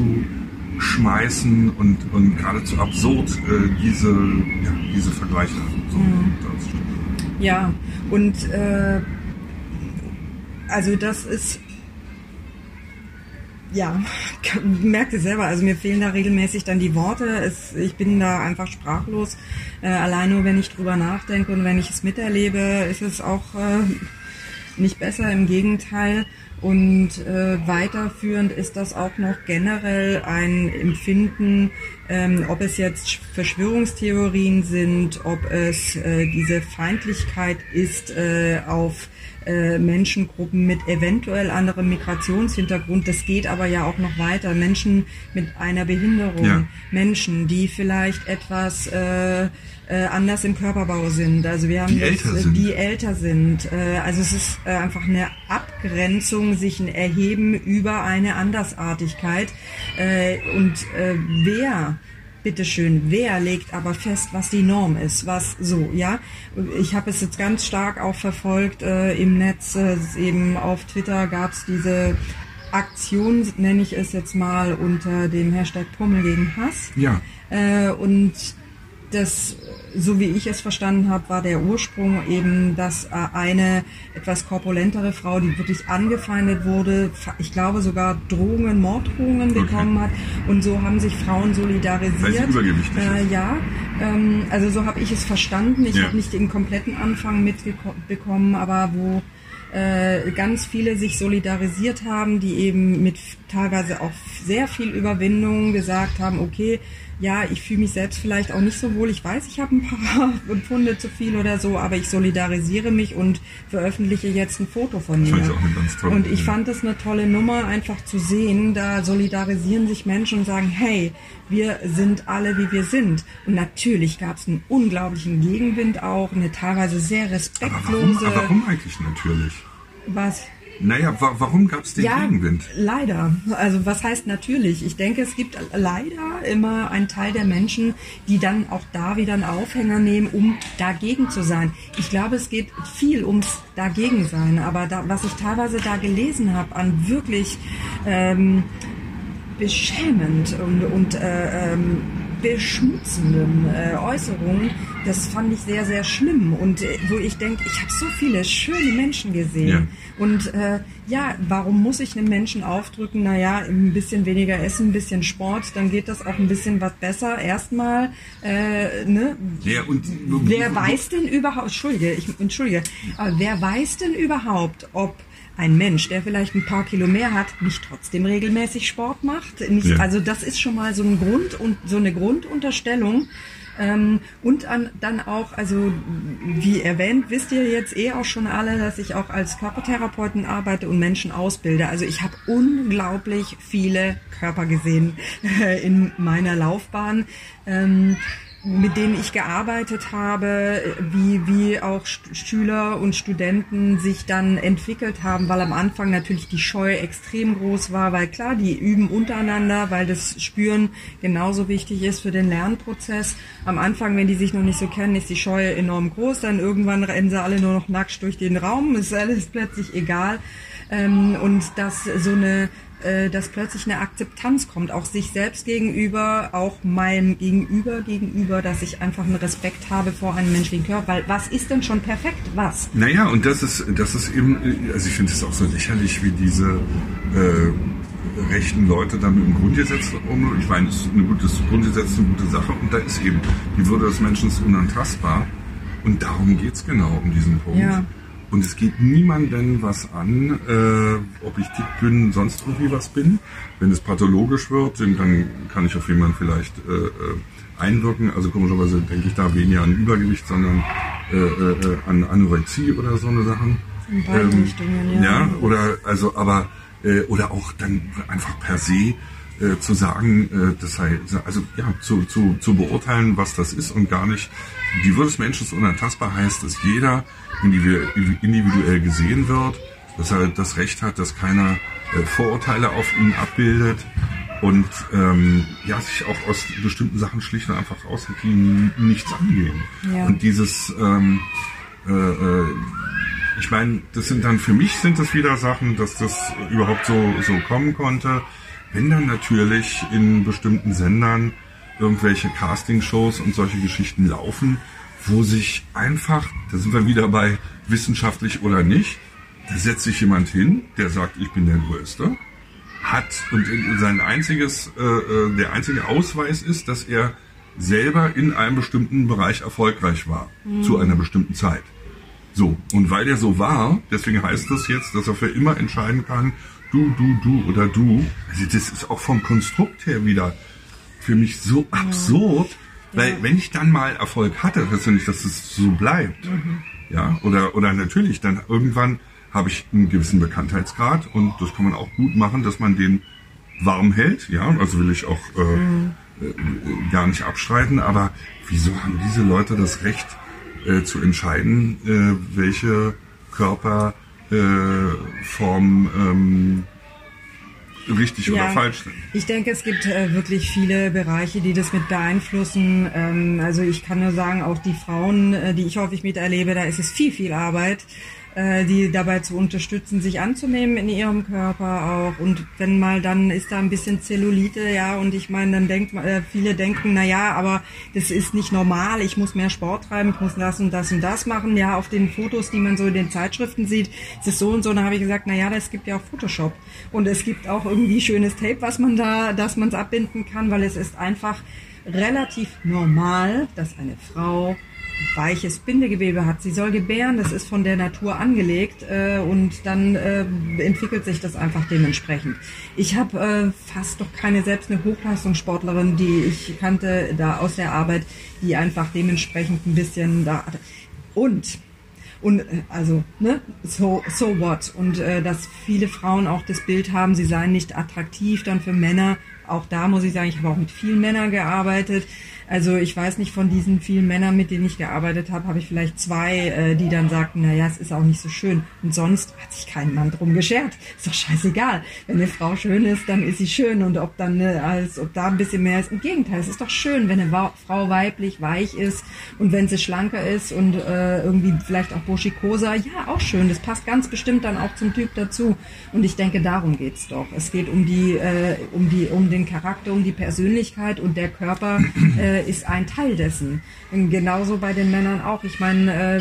einzuschmeißen und, und geradezu absurd äh, diese, ja, diese Vergleiche so mhm. Ja, und äh, also das ist ja, merkt es selber, also mir fehlen da regelmäßig dann die Worte, es, ich bin da einfach sprachlos, äh, allein nur wenn ich drüber nachdenke und wenn ich es miterlebe, ist es auch äh, nicht besser, im Gegenteil. Und äh, weiterführend ist das auch noch generell ein Empfinden, ähm, ob es jetzt Verschwörungstheorien sind, ob es äh, diese Feindlichkeit ist äh, auf äh, Menschengruppen mit eventuell anderem Migrationshintergrund. Das geht aber ja auch noch weiter. Menschen mit einer Behinderung, ja. Menschen, die vielleicht etwas äh, äh, anders im Körperbau sind. Also wir haben die jetzt, älter sind. die älter sind. Äh, also es ist äh, einfach eine Ab Abgrenzung sich ein Erheben über eine Andersartigkeit. Äh, und äh, wer, bitteschön, wer legt aber fest, was die Norm ist, was so, ja? Ich habe es jetzt ganz stark auch verfolgt äh, im Netz, äh, eben auf Twitter gab es diese Aktion, nenne ich es jetzt mal, unter dem Hashtag Pummel gegen Hass. Ja. Äh, und das, so wie ich es verstanden habe, war der Ursprung eben, dass eine etwas korpulentere Frau, die wirklich angefeindet wurde, ich glaube sogar Drohungen, Morddrohungen bekommen okay. hat. Und so haben sich Frauen solidarisiert. Weil sie übergewichtig äh, ist. Ja, ähm, also so habe ich es verstanden. Ich ja. habe nicht den kompletten Anfang mitbekommen, aber wo äh, ganz viele sich solidarisiert haben, die eben mit teilweise auch sehr viel Überwindung gesagt haben, okay, ja, ich fühle mich selbst vielleicht auch nicht so wohl. Ich weiß, ich habe ein paar Pfunde zu viel oder so, aber ich solidarisiere mich und veröffentliche jetzt ein Foto von mir. Das ist auch eine ganz tolle und ich Idee. fand es eine tolle Nummer, einfach zu sehen, da solidarisieren sich Menschen und sagen, hey, wir sind alle, wie wir sind. Und natürlich gab es einen unglaublichen Gegenwind auch, eine teilweise sehr respektlose... Aber warum, aber warum eigentlich natürlich? Was? Naja, wa warum gab es den ja, Gegenwind? Leider. Also was heißt natürlich? Ich denke, es gibt leider immer einen Teil der Menschen, die dann auch da wieder einen Aufhänger nehmen, um dagegen zu sein. Ich glaube, es geht viel ums Dagegensein. Aber da, was ich teilweise da gelesen habe an wirklich ähm, beschämend und, und äh, ähm, beschmutzenden äh, Äußerungen, das fand ich sehr, sehr schlimm. Und äh, wo ich denke, ich habe so viele schöne Menschen gesehen. Ja. Und äh, ja, warum muss ich einem Menschen aufdrücken, naja, ein bisschen weniger essen, ein bisschen Sport, dann geht das auch ein bisschen was besser. Erstmal, äh, ne? Ja, und, wer weiß denn überhaupt, Entschuldige, ich, Entschuldige, aber wer weiß denn überhaupt, ob ein Mensch, der vielleicht ein paar Kilo mehr hat, nicht trotzdem regelmäßig Sport macht? Nicht, ja. Also das ist schon mal so ein Grund und so eine Grundunterstellung. Ähm, und an, dann auch, also wie erwähnt, wisst ihr jetzt eh auch schon alle, dass ich auch als Körpertherapeuten arbeite und Menschen ausbilde. Also ich habe unglaublich viele Körper gesehen äh, in meiner Laufbahn. Ähm, mit denen ich gearbeitet habe, wie, wie auch Schüler und Studenten sich dann entwickelt haben, weil am Anfang natürlich die Scheu extrem groß war, weil klar, die üben untereinander, weil das Spüren genauso wichtig ist für den Lernprozess. Am Anfang, wenn die sich noch nicht so kennen, ist die Scheu enorm groß, dann irgendwann rennen sie alle nur noch nackt durch den Raum, ist alles plötzlich egal. Und dass so eine dass plötzlich eine Akzeptanz kommt, auch sich selbst gegenüber, auch meinem Gegenüber gegenüber, dass ich einfach einen Respekt habe vor einem menschlichen Körper, weil was ist denn schon perfekt, was? Naja, und das ist, das ist eben, also ich finde es auch so lächerlich, wie diese äh, rechten Leute dann mit dem Grundgesetz um, ich meine, das Grundgesetz ist eine gute Sache und da ist eben, die Würde des Menschen ist unantastbar und darum geht es genau, um diesen Punkt. Ja. Und es geht niemandem was an, äh, ob ich dick bin, sonst irgendwie was bin. Wenn es pathologisch wird, dann kann ich auf jemanden vielleicht äh, einwirken. Also komischerweise denke ich da weniger an Übergewicht, sondern äh, äh, an Anorexie oder so eine Sachen. In beiden ähm, Richtungen, ja. Ja, oder also, aber äh, oder auch dann einfach per se äh, zu sagen, äh, das sei, also ja, zu, zu, zu beurteilen, was das ist und gar nicht. Die Würde des Menschen ist unantastbar, heißt, dass jeder individuell gesehen wird, dass er das Recht hat, dass keiner äh, Vorurteile auf ihn abbildet und ähm, ja, sich auch aus bestimmten Sachen schlicht und einfach aushält, die ihm nichts angehen. Ja. Und dieses, ähm, äh, äh, ich meine, das sind dann für mich sind das wieder Sachen, dass das überhaupt so, so kommen konnte, wenn dann natürlich in bestimmten Sendern irgendwelche Castingshows und solche Geschichten laufen, wo sich einfach, da sind wir wieder bei wissenschaftlich oder nicht, da setzt sich jemand hin, der sagt, ich bin der Größte, hat und sein einziges, äh, der einzige Ausweis ist, dass er selber in einem bestimmten Bereich erfolgreich war, mhm. zu einer bestimmten Zeit. So, und weil der so war, deswegen heißt das jetzt, dass er für immer entscheiden kann, du, du, du oder du. Also das ist auch vom Konstrukt her wieder für mich so ja. absurd, weil ja. wenn ich dann mal Erfolg hatte, heißt ja nicht, dass es so bleibt. Mhm. Ja, oder, oder natürlich, dann irgendwann habe ich einen gewissen Bekanntheitsgrad und das kann man auch gut machen, dass man den warm hält. Ja, also will ich auch äh, mhm. äh, gar nicht abstreiten, aber wieso haben diese Leute das Recht äh, zu entscheiden, äh, welche Körper äh, Form ähm, richtig ja, oder falsch sind. Ich denke, es gibt äh, wirklich viele Bereiche, die das mit beeinflussen. Ähm, also ich kann nur sagen, auch die Frauen, äh, die ich häufig miterlebe, da ist es viel, viel Arbeit, äh, die dabei zu unterstützen, sich anzunehmen in ihrem Körper auch. Und wenn mal dann ist da ein bisschen Zellulite, ja, und ich meine, dann denkt äh, viele denken, na ja, aber das ist nicht normal, ich muss mehr Sport treiben, ich muss das und das und das machen. Ja, auf den Fotos, die man so in den Zeitschriften sieht, ist es so und so. Und dann habe ich gesagt, na ja, es gibt ja auch Photoshop. Und es gibt auch irgendwie schönes Tape, was man da, dass man es abbinden kann, weil es ist einfach relativ normal, dass eine Frau weiches Bindegewebe hat. Sie soll gebären, das ist von der Natur angelegt äh, und dann äh, entwickelt sich das einfach dementsprechend. Ich habe äh, fast doch keine, selbst eine Hochleistungssportlerin, die ich kannte da aus der Arbeit, die einfach dementsprechend ein bisschen da und Und also, ne, so, so what? Und äh, dass viele Frauen auch das Bild haben, sie seien nicht attraktiv dann für Männer. Auch da muss ich sagen, ich habe auch mit vielen Männern gearbeitet. Also ich weiß nicht, von diesen vielen Männern, mit denen ich gearbeitet habe, habe ich vielleicht zwei, äh, die dann sagten, naja, es ist auch nicht so schön. Und sonst hat sich kein Mann drum geschert. Ist doch scheißegal. Wenn eine Frau schön ist, dann ist sie schön. Und ob dann, äh, als ob da ein bisschen mehr ist. Im Gegenteil, es ist doch schön, wenn eine Wa- Frau weiblich, weich ist und wenn sie schlanker ist und äh, irgendwie vielleicht auch buschikoser. Ja, auch schön. Das passt ganz bestimmt dann auch zum Typ dazu. Und ich denke, darum geht's doch. Es geht um die, äh, um die, um den Charakter, um die Persönlichkeit und der Körper äh, ist ein Teil dessen. Und genauso bei den Männern auch. Ich meine, äh,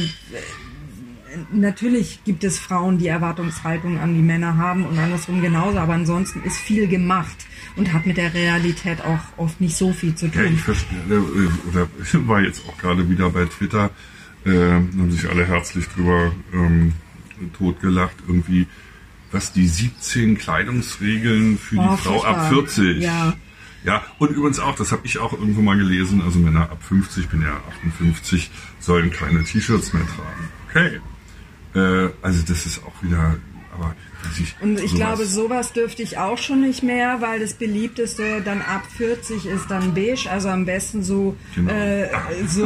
natürlich gibt es Frauen, die Erwartungshaltung an die Männer haben und andersrum genauso, aber ansonsten ist viel gemacht und hat mit der Realität auch oft nicht so viel zu tun. Ja, ich verstehe, oder ich war jetzt auch gerade wieder bei Twitter, äh, haben sich alle herzlich drüber ähm, totgelacht, irgendwie, was die siebzehn Kleidungsregeln für oh, die Frau furchtbar. Ab vierzig. Ja. Ja, und übrigens auch, das habe ich auch irgendwo mal gelesen, also Männer ab fünfzig, ich bin ja achtundfünfzig, sollen keine T-Shirts mehr tragen. Okay. Äh, also das ist auch wieder, aber ich, und ich sowas. glaube, sowas dürfte ich auch schon nicht mehr, weil das beliebteste dann ab vierzig ist dann beige, also am besten so. Genau. Äh, so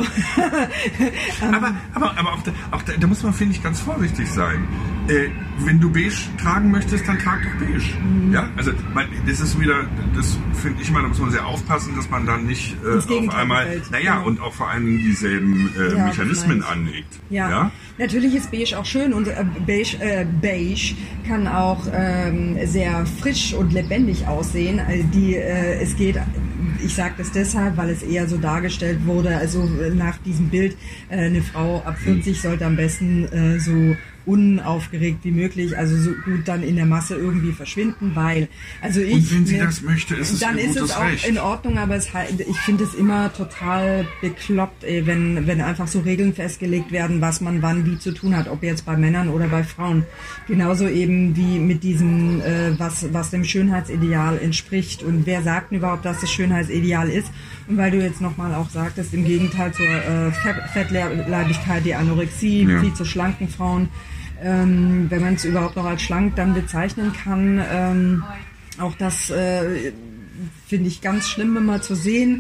aber aber, aber auch, da, auch da, da muss man, finde ich, ganz vorsichtig sein. Äh, wenn du beige tragen möchtest, dann trag doch beige. Mhm. Ja, also man, das ist wieder, das finde ich mal, da muss man sehr aufpassen, dass man dann nicht äh, auf einmal, fällt. naja, genau. und auch vor allem dieselben äh, ja, Mechanismen anlegt. Ja. ja, natürlich ist beige auch schön und äh, beige, äh, beige kann auch ähm, sehr frisch und lebendig aussehen. Also die, äh, es geht, ich sage das deshalb, weil es eher so dargestellt wurde, also nach diesem Bild, äh, eine Frau ab vierzig sollte am besten äh, so unaufgeregt wie möglich, also so gut dann in der Masse irgendwie verschwinden, weil, also ich... Und wenn sie ne, das möchte, ist es dann ihr ist es auch Recht. in Ordnung, aber es, ich finde es immer total bekloppt, ey, wenn, wenn einfach so Regeln festgelegt werden, was man wann wie zu tun hat, ob jetzt bei Männern oder bei Frauen. Genauso eben wie mit diesem, äh, was, was dem Schönheitsideal entspricht und wer sagt denn überhaupt, dass das Schönheitsideal ist? Und weil du jetzt nochmal auch sagtest, im Gegenteil zur äh, Fettleibigkeit, die Anorexie, ja. viel zu schlanken Frauen, Ähm, wenn man es überhaupt noch als schlank dann bezeichnen kann. Ähm, auch das äh, finde ich ganz schlimm immer zu sehen.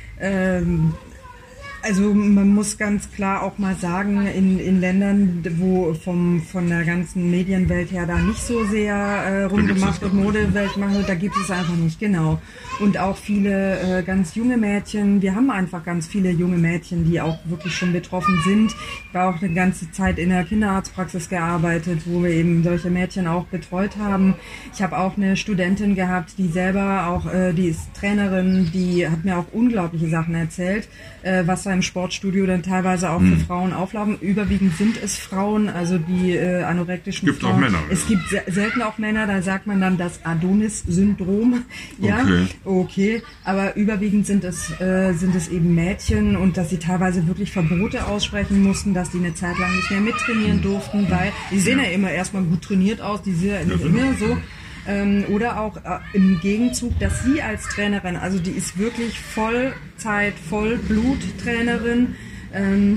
Ähm, also man muss ganz klar auch mal sagen, in, in Ländern, wo vom, von der ganzen Medienwelt her da nicht so sehr äh, rumgemacht wird, Modewelt machen wird, da gibt es einfach nicht, genau. Und auch viele äh, ganz junge Mädchen, wir haben einfach ganz viele junge Mädchen, die auch wirklich schon betroffen sind. Ich war auch eine ganze Zeit in der Kinderarztpraxis gearbeitet, wo wir eben solche Mädchen auch betreut haben. Ich habe auch eine Studentin gehabt, die selber auch, äh, die ist Trainerin, die hat mir auch unglaubliche Sachen erzählt, äh, was da im Sportstudio dann teilweise auch für Frauen auflaufen. Überwiegend sind es Frauen, also die äh, anorektischen gibt Frauen. Auch Männer, es ja. gibt se- selten auch Männer, da sagt man dann das Adonis-Syndrom. Ja, okay. okay, aber überwiegend sind es, äh, sind es eben Mädchen und dass sie teilweise wirklich Verbote aussprechen mussten, dass die eine Zeit lang nicht mehr mittrainieren durften, weil die sehen ja, ja immer erstmal gut trainiert aus, die sind ja immer so. Ähm, oder auch äh, im Gegenzug, dass sie als Trainerin, also die ist wirklich Vollzeit, Vollblut-Trainerin, ähm,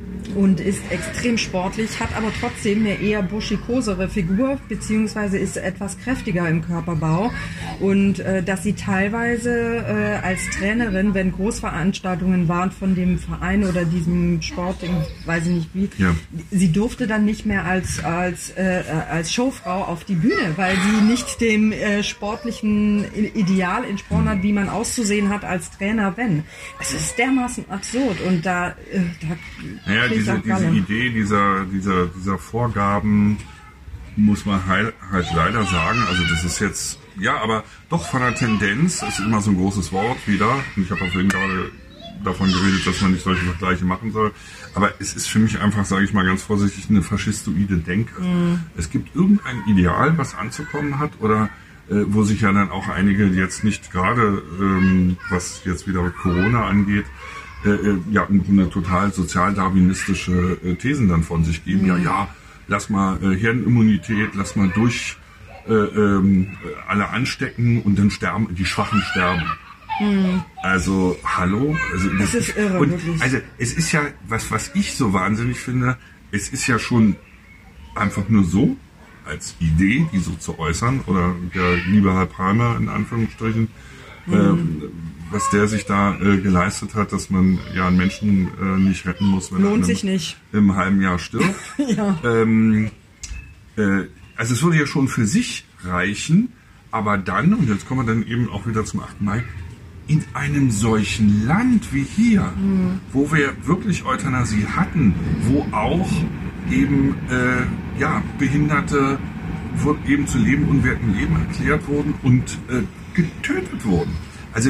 und ist extrem sportlich, hat aber trotzdem eine eher buschikosere Figur, beziehungsweise ist etwas kräftiger im Körperbau. Und äh, dass sie teilweise äh, als Trainerin, wenn Großveranstaltungen waren von dem Verein oder diesem Sport, ich weiß nicht wie, ja. sie durfte dann nicht mehr als als äh, als Showfrau auf die Bühne, weil sie nicht dem äh, sportlichen Ideal entsprochen hat, wie man auszusehen hat als Trainer, wenn. Es ist dermaßen absurd und da, äh, da naja, diese, diese Idee dieser, dieser, dieser Vorgaben muss man halt, halt leider sagen, also das ist jetzt, ja, aber doch von der Tendenz, es ist immer so ein großes Wort wieder, und ich habe auch vorhin gerade davon geredet, dass man nicht solche Vergleiche machen soll, aber es ist für mich einfach, sage ich mal ganz vorsichtig, eine faschistoide Denke. Mm. Es gibt irgendein Ideal, was anzukommen hat, oder äh, wo sich ja dann auch einige jetzt nicht gerade, ähm, was jetzt wieder Corona angeht, Äh, ja, eine total sozialdarwinistische äh, Thesen dann von sich geben. Mhm. Ja, ja, lass mal äh, Herdenimmunität, lass mal durch äh, ähm, alle anstecken und dann sterben, die Schwachen sterben. Mhm. Also, hallo? Also, das, das ist irre, und, wirklich. Also, es ist ja, was, was ich so wahnsinnig finde, es ist ja schon einfach nur so, als Idee, die so zu äußern, oder der liebe Herr Palmer in Anführungsstrichen, mhm. äh, was der sich da äh, geleistet hat, dass man ja einen Menschen äh, nicht retten muss, wenn Lohnt er sich nicht. im halben Jahr stirbt. ja. ähm, äh, also es würde ja schon für sich reichen, aber dann, und jetzt kommen wir dann eben auch wieder zum achten Mai, in einem solchen Land wie hier, mhm. wo wir wirklich Euthanasie hatten, wo auch eben äh, ja, Behinderte wo eben zu lebenunwertem Leben erklärt wurden und äh, getötet wurden. Also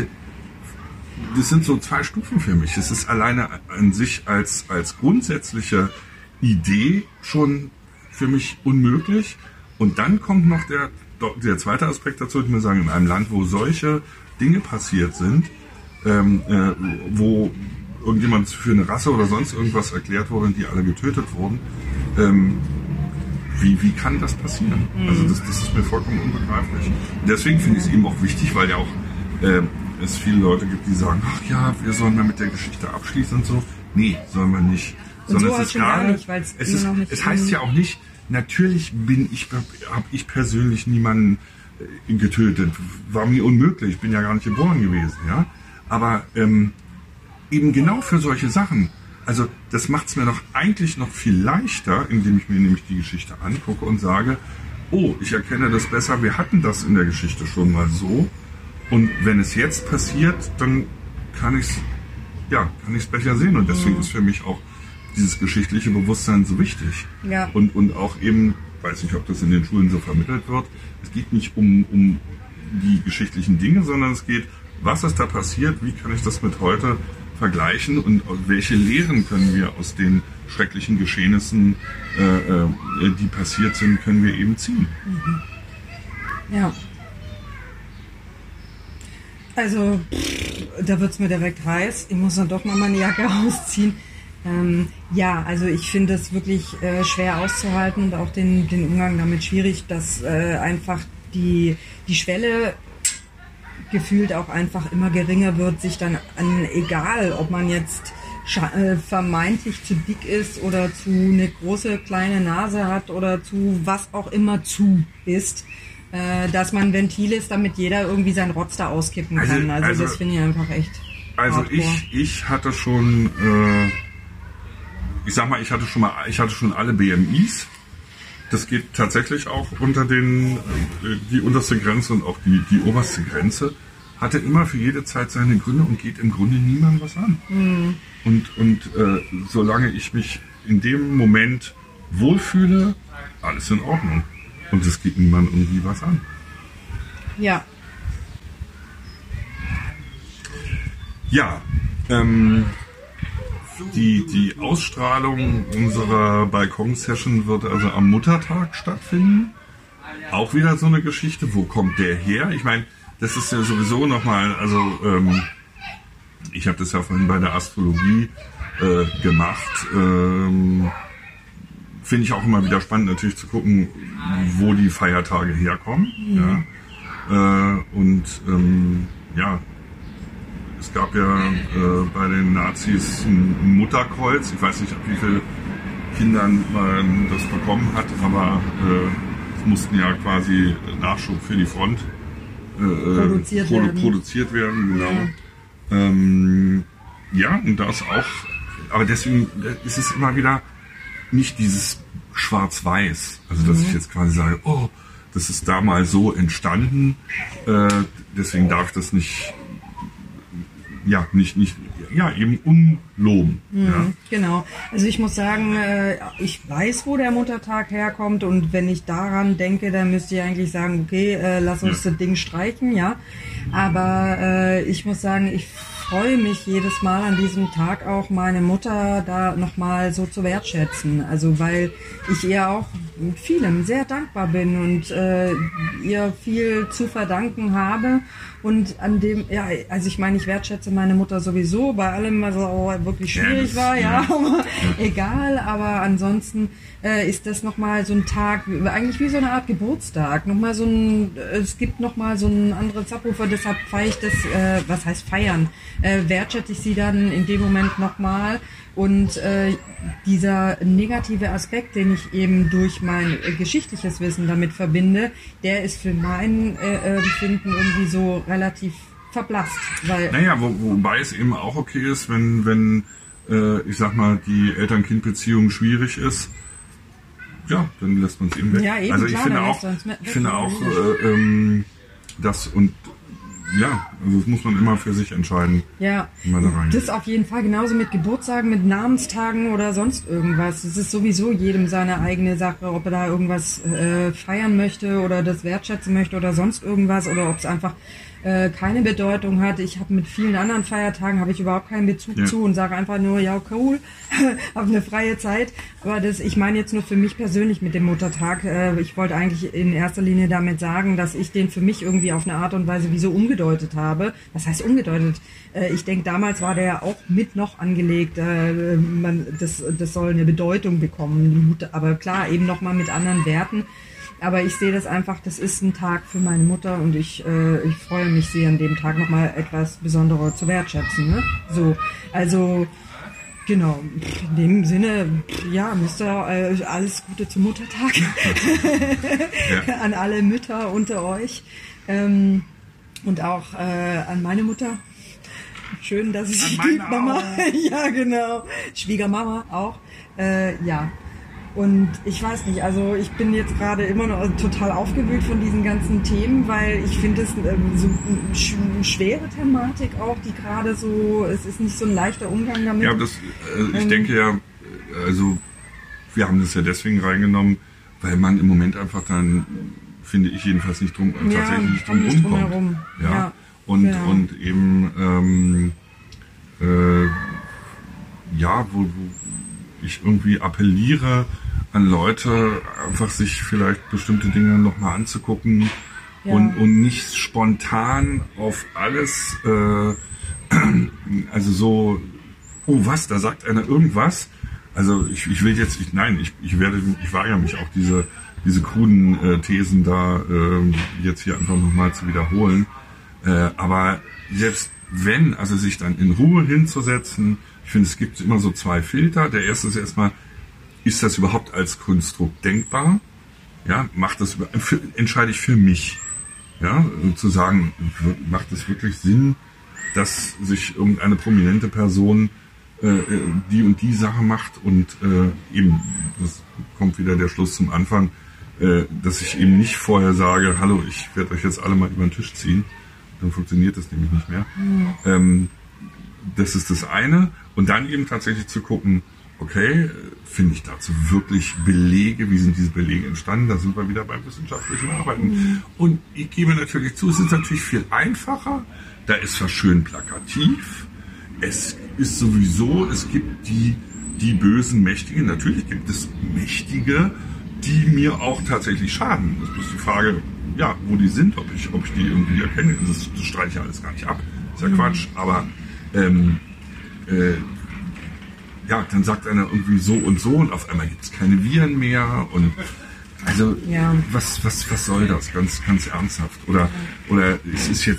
das sind so zwei Stufen für mich. Es ist alleine an sich als, als grundsätzliche Idee schon für mich unmöglich. Und dann kommt noch der, der zweite Aspekt dazu, ich muss sagen, in einem Land, wo solche Dinge passiert sind, ähm, äh, wo irgendjemand für eine Rasse oder sonst irgendwas erklärt wurde und die alle getötet wurden, ähm, wie, wie kann das passieren? Mhm. Also das, das ist mir vollkommen unbegreiflich. Und deswegen finde ich es eben auch wichtig, weil ja auch äh, es viele Leute gibt, die sagen, ach ja, wir sollen mal mit der Geschichte abschließen und so. Nee, sollen wir nicht. Und Sondern so es ist gerade, nicht, es, ist, noch nicht es heißt ja auch nicht, natürlich bin ich, habe ich persönlich niemanden äh, getötet. War mir unmöglich, ich bin ja gar nicht geboren gewesen, ja. Aber ähm, eben genau für solche Sachen, also das macht es mir doch eigentlich noch viel leichter, indem ich mir nämlich die Geschichte angucke und sage, oh, ich erkenne das besser, wir hatten das in der Geschichte schon mal so. Und wenn es jetzt passiert, dann kann ich es ja, kann ich's besser sehen. Und deswegen mhm. ist für mich auch dieses geschichtliche Bewusstsein so wichtig. Ja. Und, und auch eben, weiß nicht, ob das in den Schulen so vermittelt wird, es geht nicht um, um die geschichtlichen Dinge, sondern es geht, was ist da passiert, wie kann ich das mit heute vergleichen und welche Lehren können wir aus den schrecklichen Geschehnissen, äh, äh, die passiert sind, können wir eben ziehen. Mhm. Ja. Also, da wird es mir direkt heiß. Ich muss dann doch mal meine Jacke ausziehen. Ähm, ja, also ich finde es wirklich äh, schwer auszuhalten und auch den, den Umgang damit schwierig, dass äh, einfach die, die Schwelle gefühlt auch einfach immer geringer wird, sich dann an, egal ob man jetzt äh, vermeintlich zu dick ist oder zu eine große kleine Nase hat oder zu was auch immer zu ist, äh, dass man ein Ventil ist, damit jeder irgendwie seinen Rotz da auskippen kann. Also, also, also das finde ich einfach echt Also hardcore. ich, ich hatte schon, äh, ich sag mal, ich hatte schon mal, ich hatte schon alle B M Is. Das geht tatsächlich auch unter den, äh, die unterste Grenze und auch die, die oberste Grenze. Hatte immer für jede Zeit seine Gründe und geht im Grunde niemandem was an. Mhm. Und, und äh, solange ich mich in dem Moment wohlfühle, alles in Ordnung. Und es geht niemandem irgendwie was an. Ja. Ja, ähm, die, die Ausstrahlung unserer Balkon-Session wird also am Muttertag stattfinden. Auch wieder so eine Geschichte. Wo kommt der her? Ich meine, das ist ja sowieso nochmal, also ähm, ich habe das ja vorhin bei der Astrologie äh, gemacht. Ähm, Finde ich auch immer wieder spannend, natürlich zu gucken, wo die Feiertage herkommen. Mhm. Ja. Äh, und ähm, ja, es gab ja äh, bei den Nazis ein Mutterkreuz. Ich weiß nicht, ab wie vielen Kindern man das bekommen hat, aber äh, es mussten ja quasi Nachschub für die Front äh, produziert, produ- werden. produziert werden. Genau. Ja. Ähm, ja, und das auch, aber deswegen ist es immer wieder nicht dieses Schwarz-Weiß. Also, dass mhm. ich jetzt quasi sage, oh, das ist da mal so entstanden, äh, deswegen darf das nicht, ja, nicht, nicht, ja, eben umloben. Mhm, ja. Genau. Also ich muss sagen, äh, ich weiß, wo der Muttertag herkommt und wenn ich daran denke, dann müsste ich eigentlich sagen, okay, äh, lass uns ja. das Ding streichen, ja. Aber äh, ich muss sagen, ich freue mich jedes Mal an diesem Tag auch, meine Mutter da nochmal so zu wertschätzen. Also weil ich ihr auch mit vielem sehr dankbar bin und äh, ihr viel zu verdanken habe. Und an dem, ja, also ich meine, ich wertschätze meine Mutter sowieso bei allem, was auch wirklich schwierig ja, war, ja, ja. aber egal. Aber ansonsten äh, ist das nochmal so ein Tag, eigentlich wie so eine Art Geburtstag. Nochmal so ein, es gibt nochmal so einen anderen Subwoofer, deshalb feiere ich das, äh, was heißt feiern, äh, wertschätze ich sie dann in dem Moment nochmal. Und äh, dieser negative Aspekt, den ich eben durch mein äh, geschichtliches Wissen damit verbinde, der ist für mein äh, Empfinden irgendwie so relativ verblasst. Weil naja, wo, wobei es eben auch okay ist, wenn, wenn äh, ich sag mal, die Eltern-Kind-Beziehung schwierig ist, ja, dann lässt man es eben weg. Ja, eben, also ich klar, finde auch, ich finde auch, äh, ähm, das und ja, also das muss man immer für sich entscheiden. Ja, da das auf jeden Fall, genauso mit Geburtstagen, mit Namenstagen oder sonst irgendwas. Es ist sowieso jedem seine eigene Sache, ob er da irgendwas äh, feiern möchte oder das wertschätzen möchte oder sonst irgendwas oder ob es einfach äh, keine Bedeutung hat. Ich habe mit vielen anderen Feiertagen habe ich überhaupt keinen Bezug ja. zu und sage einfach nur, ja cool, habe eine freie Zeit. Aber das, ich meine jetzt nur für mich persönlich mit dem Muttertag. Äh, ich wollte eigentlich in erster Linie damit sagen, dass ich den für mich irgendwie auf eine Art und Weise wie so umgedeutet habe. Was heißt umgedeutet? Äh, ich denke, damals war der ja auch mit noch angelegt. Äh, man, das, das soll eine Bedeutung bekommen, die Mutter. Aber klar, eben nochmal mit anderen Werten. Aber ich sehe das einfach, das ist ein Tag für meine Mutter und ich, äh, ich freue mich, sie an dem Tag nochmal etwas Besonderes zu wertschätzen. Ne? So, also genau, in dem Sinne, ja, müsst ihr äh, alles Gute zum Muttertag ja. an alle Mütter unter euch ähm, und auch äh, an meine Mutter. Schön, dass es sie gibt, Mama. Ja, genau. Schwiegermama auch. Äh, ja. Und ich weiß nicht, also ich bin jetzt gerade immer noch total aufgewühlt von diesen ganzen Themen, weil ich finde es ähm, so eine schwere Thematik auch, die gerade so, es ist nicht so ein leichter Umgang damit. Ja, das, äh, ich ähm, denke ja, also wir haben das ja deswegen reingenommen, weil man im Moment einfach dann, finde ich jedenfalls nicht drum, ja, tatsächlich nicht drum nicht rumkommt. Herum. Ja, ja, und, genau. und eben, ähm, äh, ja, wo, wo ich irgendwie appelliere an Leute, einfach sich vielleicht bestimmte Dinge nochmal anzugucken ja. und, und nicht spontan auf alles, äh, also so, oh was, da sagt einer irgendwas. Also ich, ich will jetzt, ich, nein, ich, ich werde, ich weigere mich auch diese, diese kruden äh, Thesen da äh, jetzt hier einfach nochmal zu wiederholen. Äh, aber selbst wenn, also sich dann in Ruhe hinzusetzen, ich finde, es gibt immer so zwei Filter. Der erste ist erstmal, ist das überhaupt als Konstrukt denkbar? Ja, macht das, für, entscheide ich für mich. Ja, zu sagen, macht es wirklich Sinn, dass sich irgendeine prominente Person äh, die und die Sache macht und äh, eben, das kommt wieder der Schluss zum Anfang, äh, dass ich eben nicht vorher sage, hallo, ich werde euch jetzt alle mal über den Tisch ziehen. Dann funktioniert das nämlich nicht mehr. Mhm. Ähm, das ist das eine. Und dann eben tatsächlich zu gucken, okay, finde ich dazu wirklich Belege, wie sind diese Belege entstanden? Da sind wir wieder beim wissenschaftlichen Arbeiten. Mhm. Und ich gebe natürlich zu, es ist natürlich viel einfacher, da ist was schön plakativ, es ist sowieso, es gibt die, die bösen Mächtigen, natürlich gibt es Mächtige, die mir auch tatsächlich schaden. Das ist die Frage, ja, wo die sind, ob ich, ob ich die irgendwie erkenne. Das, das streiche ich alles gar nicht ab, ist ja mhm. Quatsch, aber ähm, äh, ja, dann sagt einer irgendwie so und so und auf einmal gibt es keine Viren mehr und also ja. was, was, was soll das? Ganz, ganz ernsthaft. Oder, oder es ist jetzt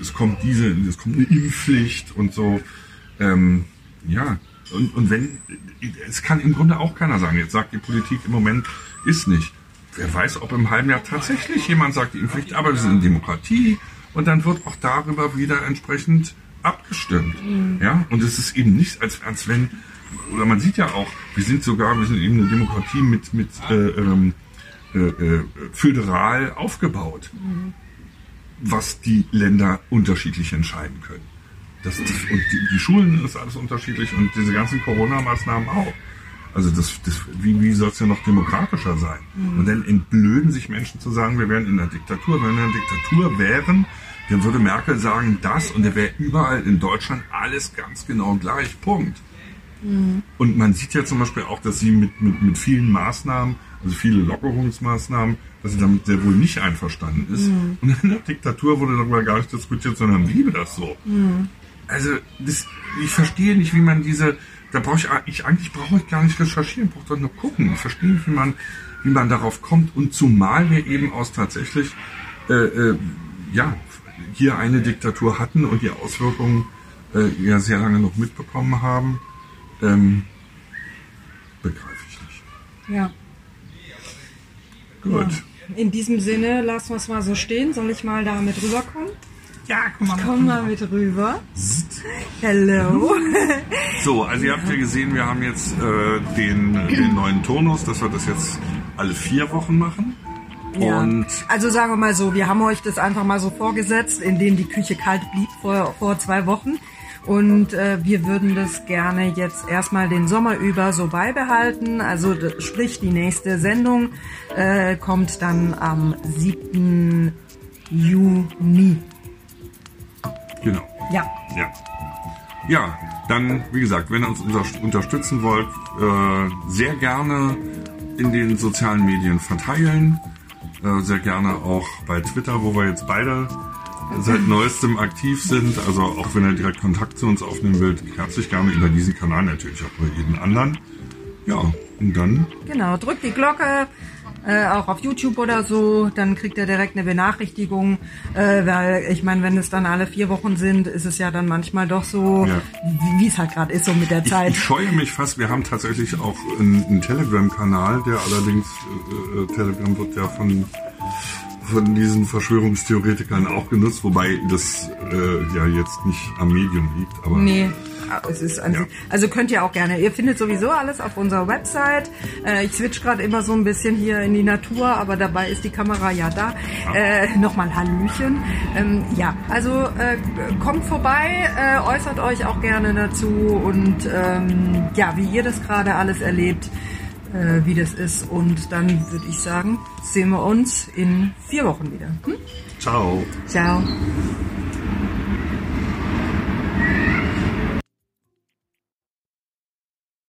es kommt diese, es kommt eine Impfpflicht und so. Ähm, ja, und, und wenn, es kann im Grunde auch keiner sagen, jetzt sagt die Politik im Moment, ist nicht. Wer weiß, ob im halben Jahr tatsächlich jemand sagt, die Impfpflicht, aber wir sind in Demokratie und dann wird auch darüber wieder entsprechend abgestimmt. Mhm. Ja, und es ist eben nicht, als, als wenn, oder man sieht ja auch, wir sind sogar, wir sind eben eine Demokratie mit, mit äh, ähm, äh, äh, föderal aufgebaut, mhm. was die Länder unterschiedlich entscheiden können. Das, das, und die, die Schulen ist alles unterschiedlich und diese ganzen Corona-Maßnahmen auch. Also das, das, wie, wie soll es ja noch demokratischer sein? Mhm. Und dann entblöden sich Menschen zu sagen, wir wären in einer Diktatur. Wenn wir in einer Diktatur wären, dann würde Merkel sagen, das und da wäre überall in Deutschland alles ganz genau gleich. Punkt. Mhm. Und man sieht ja zum Beispiel auch, dass sie mit, mit, mit vielen Maßnahmen, also viele Lockerungsmaßnahmen, dass sie damit sehr wohl nicht einverstanden ist. Mhm. Und in der Diktatur wurde darüber gar nicht diskutiert, sondern bliebe das so. Mhm. Also das, ich verstehe nicht, wie man diese, da brauche ich, ich eigentlich brauche ich gar nicht recherchieren, brauche doch nur gucken. Ich verstehe nicht, wie man, wie man darauf kommt. Und zumal wir eben aus tatsächlich, äh, äh, ja, hier eine Diktatur hatten und die Auswirkungen äh, ja sehr lange noch mitbekommen haben, ähm, begreife ich nicht. Ja. Gut. Ja. In diesem Sinne, lassen wir es mal so stehen. Soll ich mal da mit rüberkommen? Ja, komm mal, ich komm mal mit rüber. Hello. So, also ihr habt ja gesehen, wir haben jetzt äh, den, den neuen Turnus, dass wir das jetzt alle vier Wochen machen. Ja. Und also sagen wir mal so, wir haben euch das einfach mal so vorgesetzt, indem die Küche kalt blieb vor, vor zwei Wochen. Und äh, wir würden das gerne jetzt erstmal den Sommer über so beibehalten. Also das, sprich, die nächste Sendung äh, kommt dann am siebten Juni. Genau. Ja. Ja. Ja, dann, wie gesagt, wenn ihr uns unter, unterstützen wollt, äh, sehr gerne in den sozialen Medien verteilen. Äh, sehr gerne auch bei Twitter, wo wir jetzt beide seit neuestem aktiv sind. Also auch wenn ihr direkt Kontakt zu uns aufnehmen wollt, herzlich gerne über diesen Kanal, natürlich auch über jeden anderen. Ja, und dann... Genau, drückt die Glocke. Äh, auch auf YouTube oder so, dann kriegt er direkt eine Benachrichtigung, äh, weil ich meine, wenn es dann alle vier Wochen sind, ist es ja dann manchmal doch so, ja. wie es halt gerade ist, so mit der Zeit. Ich, ich scheue mich fast, wir haben tatsächlich auch einen, einen Telegram-Kanal, der allerdings, äh, Telegram wird ja von, von diesen Verschwörungstheoretikern auch genutzt, wobei das äh, ja jetzt nicht am Medium liegt. Aber nee. Es ist an ja. sich, also könnt ihr auch gerne. Ihr findet sowieso alles auf unserer Website. Äh, ich switch gerade immer so ein bisschen hier in die Natur, aber dabei ist die Kamera ja da. Äh, Nochmal Hallöchen. Ähm, ja, also äh, kommt vorbei, äh, äußert euch auch gerne dazu und ähm, ja, wie ihr das gerade alles erlebt, äh, wie das ist. Und dann würde ich sagen, sehen wir uns in vier Wochen wieder. Hm? Ciao. Ciao.